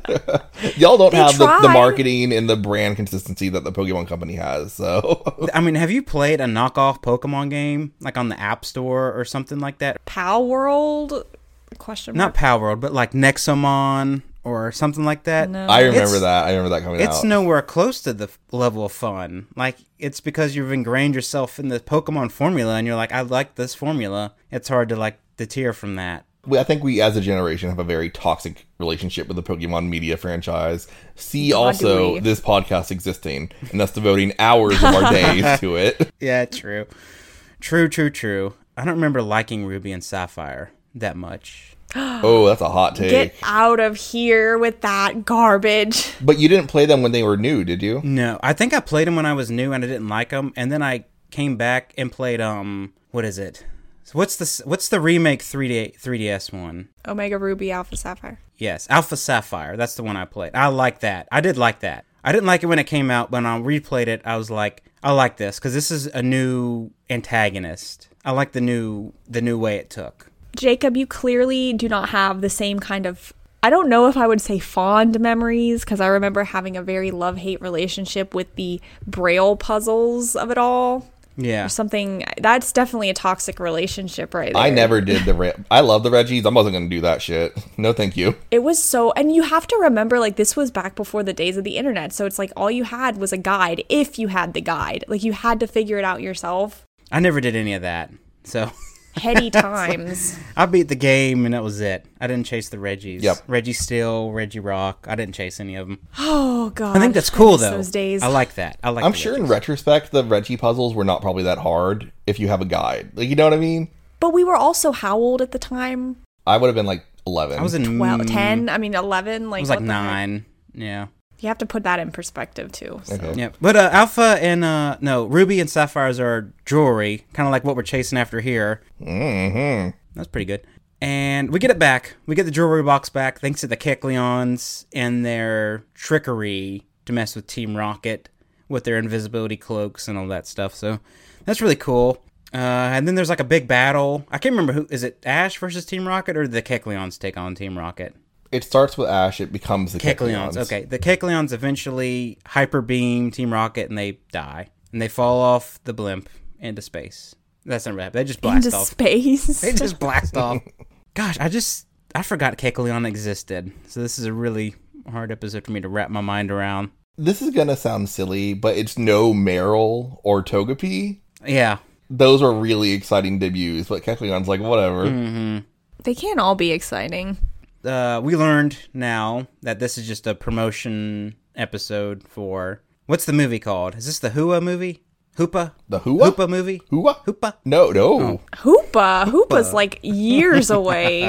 Y'all don't
They
have the, the
tried.
marketing and the brand consistency that the Pokemon Company has, so...
I mean, have you played a knockoff Pokemon game? Like, on the App Store or something like that?
Pal World? Question mark.
Not Power World, but, like, Nexomon or something like that.
No.
I remember
It's-
that. I remember that coming out.
It's nowhere close to the f- level of fun. Like, it's because you've ingrained yourself in the Pokemon formula, and you're like, I like this formula. It's hard to, like, deter from that.
We- I think we, as a generation, have a very toxic relationship with the Pokemon media franchise. See
God, do
also
we.
this podcast existing, and us devoting hours of our days to it.
Yeah, true. True, true, true. I don't remember liking Ruby and Sapphire that much.
Oh, that's a hot take.
Get out of here with that garbage.
But you didn't play them when they were new, did you?
No, I think I played them when I was new and I didn't like them, and then I came back and played um, what is it? So what's the what's the remake three D three D S one?
Omega Ruby, Alpha Sapphire.
Yes, Alpha Sapphire. That's the one I played. I like that. I did like that. I didn't like it when it came out, but when I replayed it, I was like, I like this because this is a new antagonist. I like the new the new way it took.
Jacob, you clearly do not have the same kind of, I don't know if I would say fond memories, because I remember having a very love-hate relationship with the Braille puzzles of it all.
Yeah.
Or something. That's definitely a toxic relationship right there.
I never did the... Re- I love the Reggies. I wasn't going to do that shit. No, thank you.
It was so, and you have to remember, like, this was back before the days of the internet, so it's like all you had was a guide, if you had the guide. Like, you had to figure it out yourself.
I never did any of that, so...
Heady times.
I beat the game and that was it. I didn't chase the Reggies.
Yep.
Reggie Steel, Reggie Rock. I didn't chase any of them.
Oh, God.
I think that's cool,
miss
though.
Those days.
I like that. I like
I'm
the
sure in
Reggies.
retrospect, the Reggie puzzles were not probably that hard if you have a guide. Like, you know what I mean?
But we were also how old at the time?
I would have been like eleven.
I was in...
twelve,
mm,
ten? I mean, eleven? Like,
I was like
what the heck?
nine. Yeah.
You have to put that in perspective, too. So.
Okay.
Yeah. But uh, Alpha and... uh No, Ruby and Sapphires are jewelry. Kind of like what we're chasing after here.
Mm-hmm.
That's pretty good. And we get it back. We get the jewelry box back thanks to the Kecleons and their trickery to mess with Team Rocket with their invisibility cloaks and all that stuff. So that's really cool. Uh, and then there's like a big battle. I can't remember who... Is it Ash versus Team Rocket or the Kecleons take on Team Rocket?
It starts with Ash. It becomes the
Kecleons.
Kecleons.
Okay. The Kecleons eventually hyper beam Team Rocket and they die. And they fall off the blimp into space. That's not right. They just blast
Into
off.
space.
They just blast off. Gosh, I just I forgot Kecleon existed. So this is a really hard episode for me to wrap my mind around.
This is gonna sound silly, but it's no Meryl or Togepi.
Yeah.
Those are really exciting debuts, but Kecleon's like, whatever.
Mm-hmm.
They can't all be exciting.
Uh, we learned now that this is just a promotion episode for... What's the movie called? Is this the Hua movie? Hoopa?
The Hua?
Hoopa movie?
Hua?
Hoopa?
No, no.
Oh.
Hoopa. Hoopa's like years away.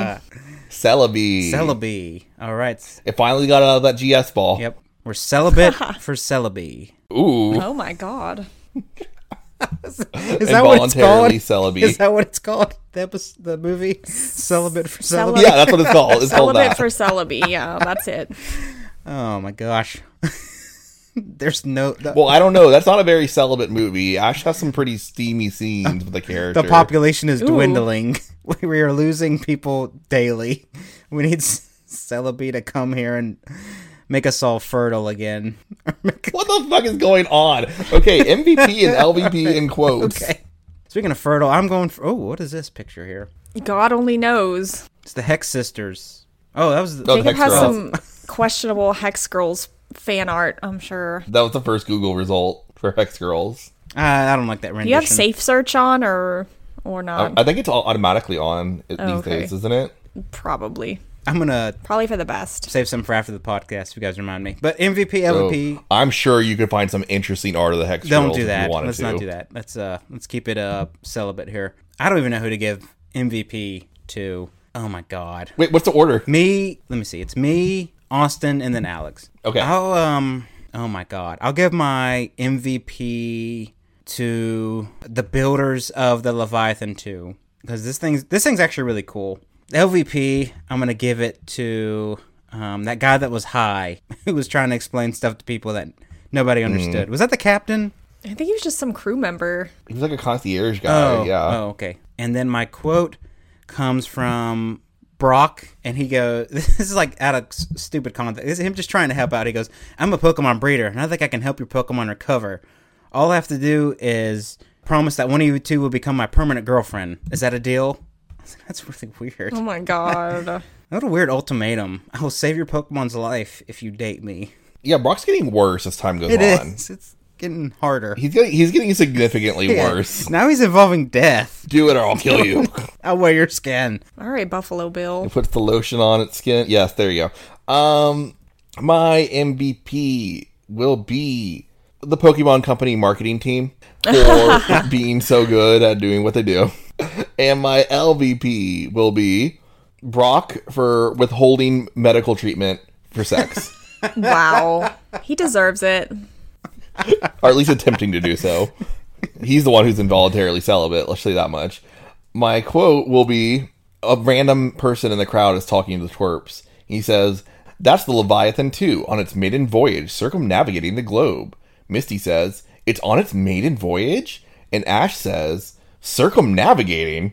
Celebi.
Celebi. All right.
It finally got out of that G S ball.
Yep. We're celibate for Celebi.
Ooh.
Oh my god.
Is that what it's called?
Involuntarily Celebi.
Is that what it's called? The episode, the movie? Celibate for Celebi?
Celibate.
Yeah, that's what it's called. It's called
Celibate
that.
for Celebi. Yeah, that's it.
Oh my gosh. There's no... The,
Well, I don't know. That's not a very celibate movie. Ash has some pretty steamy scenes with the character.
the population is
Ooh.
dwindling. We are losing people daily. We need Celebi to come here and make us all fertile again.
What the fuck is going on? Okay, M V P and L V P in quotes.
Okay. Speaking of fertile, I'm going for... Oh, what is this picture here?
God only knows.
It's the Hex Sisters. Oh, that was... The,
Oh, the
Jacob
Hex
has
Girls.
some questionable Hex Girls fan art, I'm sure.
That was the first Google result for Hex Girls.
I, I don't like that rendition.
Do you have safe search on or or
I,
not?
I think it's all automatically on these
Oh, okay.
days, isn't it?
Probably.
I'm going to
Probably for the best.
save some for after the podcast, if you guys remind me. But M V P, L V P...
So, I'm sure you could find some interesting art of the Hex
Don't
Girls
do
if
that.
you wanted
Let's
to.
not do that. Let's uh let's keep it uh celibate here. I don't even know who to give M V P to. Oh my god.
Wait, what's the order?
Me, let me see. It's me, Austin, and then Alex.
Okay.
I'll, um, oh my God. I'll give my M V P to the builders of the Leviathan two. Because this thing's, this thing's actually really cool. The L V P, I'm going to give it to um, that guy that was high, who was trying to explain stuff to people that nobody understood. Mm. Was that the captain?
I think he was just some crew member.
He was like a concierge guy,
oh,
yeah.
Oh, okay. And then my quote comes from Brock, and he goes, this is like out of s- stupid context. This is him just trying to help out. He goes, I'm a Pokemon breeder, and I think I can help your Pokemon recover. All I have to do is promise that one of you two will become my permanent girlfriend. Is that a deal? I was like, that's really weird.
Oh my God.
What a weird ultimatum. I will save your Pokemon's life if you date me.
Yeah, Brock's getting worse as time goes
It
on.
is. It's getting harder.
He's getting, he's getting significantly
Yeah.
worse.
Now he's involving death.
Do it or I'll kill you.
I'll wear your skin.
All right, Buffalo Bill.
He puts the lotion on its skin. Yes, there you go. Um, my M V P will be the Pokemon Company marketing team for being so good at doing what they do. And my L V P will be Brock for withholding medical treatment for sex.
Wow. He deserves it.
Or at least attempting to do so. He's the one who's involuntarily celibate, let's say that much. My quote will be, a random person in the crowd is talking to the twerps. He says, that's the Leviathan two on its maiden voyage circumnavigating the globe. Misty says, it's on its maiden voyage? And Ash says, circumnavigating?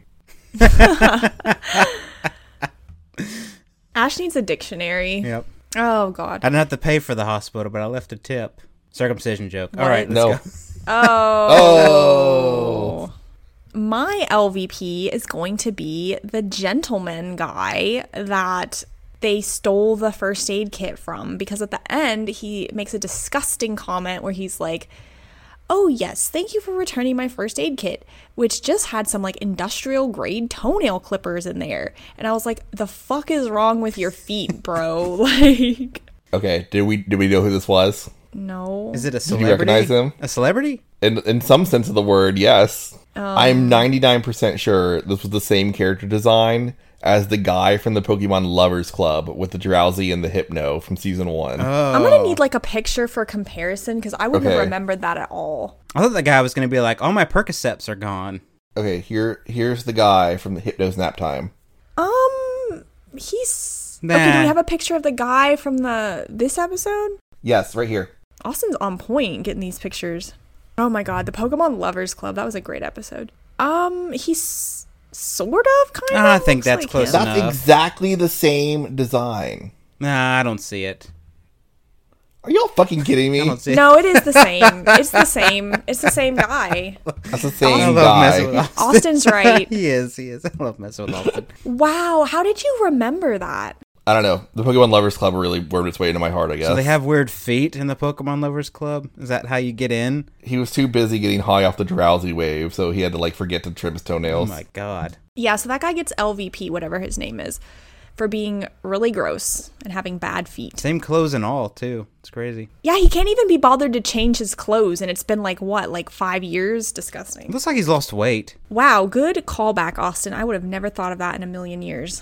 Ash needs a dictionary.
Yep.
Oh, God.
I didn't have to pay for the hospital, but I left a tip. Circumcision joke. All
What?
right, let's
No.
go.
Oh. My L V P is going to be the gentleman guy that they stole the first aid kit from, because at the end he makes a disgusting comment where he's like, oh yes, thank you for returning my first aid kit, which just had some like industrial grade toenail clippers in there. And I was like, the fuck is wrong with your feet, bro? Like,
Okay, did we did we know who this was?
no.
Is it a
you
celebrity?
recognize him?
A celebrity?
In in some sense of the word, yes.
Um.
I'm ninety-nine percent sure this was the same character design as the guy from the Pokemon Lovers Club with the Drowsy and the Hypno from season one.
Oh.
I'm gonna need like a picture for comparison because I wouldn't have
Okay.
remembered that at all.
I thought the guy was going to be like, all my Percocets are gone.
Okay, here here's the guy from the Hypno Snap Time.
Um, he's
Nah.
okay. Do we have a picture of the guy from the this episode?
Yes, right here.
Austin's on point getting these pictures. Oh my God, the Pokemon Lovers Club. That was a great episode. Um, he's sort of kind of.
I think
looks
that's
like
close
him.
That's
enough.
exactly the same design.
Nah, I don't see it.
Are y'all fucking kidding
I
me?
don't see it.
No, it is the same. It's the same. It's the same guy.
That's the
I
same
love messing with
guy.
Austin.
Austin's right.
he is, he is. I love messing with Austin.
Wow, how did you remember that?
I don't know. The Pokemon Lovers Club really wormed its way into my heart, I guess.
So they have weird feet in the Pokemon Lovers Club? Is that how you get in?
He was too busy getting high off the Drowsy wave, so he had to like forget to trim his
Oh
toenails.
my God.
Yeah, so that guy gets L V P, whatever his name is, for being really gross and having bad feet.
Same clothes and all, too. It's crazy.
Yeah, he can't even be bothered to change his clothes, and it's been like, what, like five years? Disgusting.
It looks like he's lost weight.
Wow, good callback, Austin. I would have never thought of that in a million years.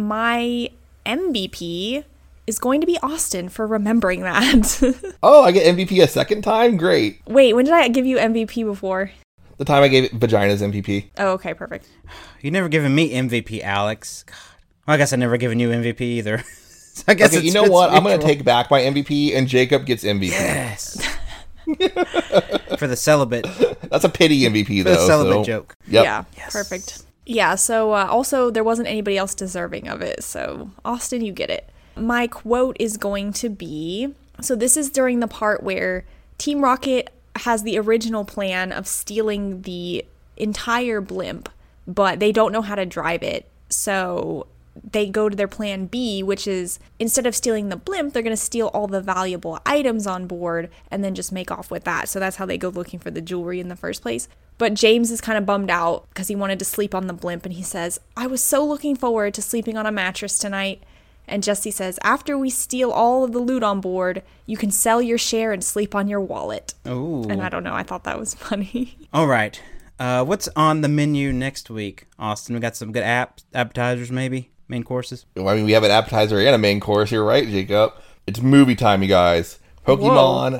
My M V P is going to be Austin for remembering that.
Oh, I get M V P a second time? Great.
Wait, when did I give you M V P before?
The time I gave it Vagina's M V P.
Oh, okay, perfect.
You never given me M V P, Alex. God. Well, I guess I never given you M V P either. So I guess
Okay,
it's,
you know
it's
what? I'm going to
mutual.
take back my M V P, and Jacob gets M V P.
Yes. For the celibate,
That's a pity M V P,
for the
though.
celibate
so-
joke.
Yep.
Yeah, perfect. Yeah, so uh, also there wasn't anybody else deserving of it. So, Austin, you get it. My quote is going to be, so this is during the part where Team Rocket has the original plan of stealing the entire blimp, but they don't know how to drive it. So they go to their plan B, which is instead of stealing the blimp, they're going to steal all the valuable items on board and then just make off with that. So that's how they go looking for the jewelry in the first place. But James is kind of bummed out because he wanted to sleep on the blimp, and he says, I was so looking forward to sleeping on a mattress tonight. And Jesse says, after we steal all of the loot on board, you can sell your share and sleep on your wallet.
Ooh.
And I don't know, I thought that was funny.
All right. Uh, what's on the menu next week, Austin? We got some good app appetizers, maybe? main courses?
I mean, we have an appetizer and a main course here, right, Jacob? It's movie time, you guys. Pokemon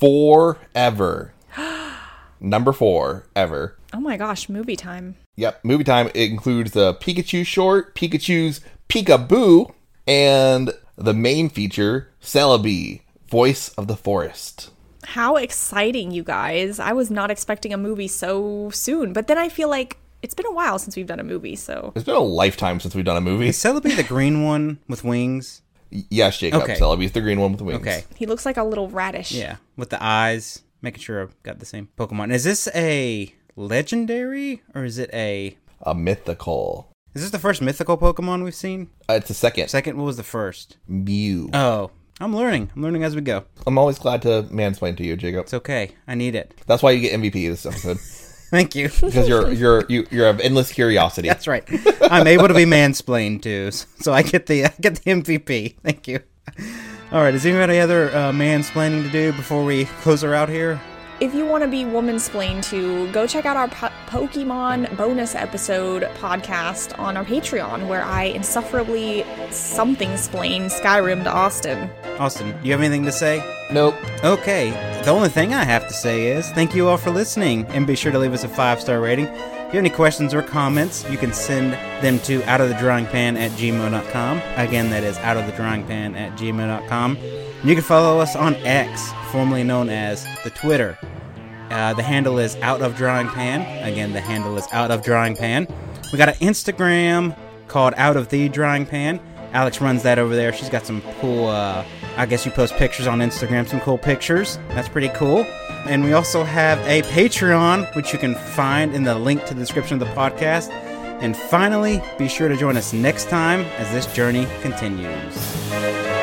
Forever. Number four, ever.
Oh my gosh, movie time.
Yep, movie time. It includes the Pikachu short, Pikachu's Peekaboo, and the main feature, Celebi, Voice of the Forest.
How exciting, you guys. I was not expecting a movie so soon, but then I feel like it's been a while since we've done a movie, so...
It's been a lifetime since we've done a movie.
Is Celebi the green one with wings?
Yes, Jacob.
Okay.
Celebi's the green one with wings.
Okay.
He looks like a little radish.
Yeah, with the eyes. Making sure I've got the same Pokemon. Is this a legendary or is it a...
A mythical.
Is this the first mythical Pokemon we've seen?
Uh, it's the second.
Second, what was the first?
Mew.
Oh, I'm learning. I'm learning as we go.
I'm always glad to mansplain to you, Jacob.
It's okay. I need it.
That's why you get M V P this episode.
Thank you.
Because you're you're you you're of endless curiosity.
That's right. I'm able to be mansplained too, so I get the I get the M V P. Thank you. All right. Is anybody other uh, mansplaining to do before we close her out here?
If you want to be womansplained to, go check out our po- Pokemon bonus episode podcast on our Patreon, where I insufferably something-splain Skyrim to Austin.
Austin, do you have anything to say?
Nope.
Okay. The only thing I have to say is thank you all for listening, and be sure to leave us a five-star rating. If you have any questions or comments, you can send them to outofthedrawingpan at gmail dot com. Again, that is outofthedrawingpan at gmail dot com. You can follow us on X, formerly known as the Twitter. Uh, the handle is Out of Drawing Pan. Again, the handle is Out of Drawing Pan. We got an Instagram called Out of the Drawing Pan. Alex runs that over there. She's got some cool, uh, I guess you post pictures on Instagram, some cool pictures. That's pretty cool. And we also have a Patreon, which you can find in the link to the description of the podcast. And finally, be sure to join us next time as this journey continues.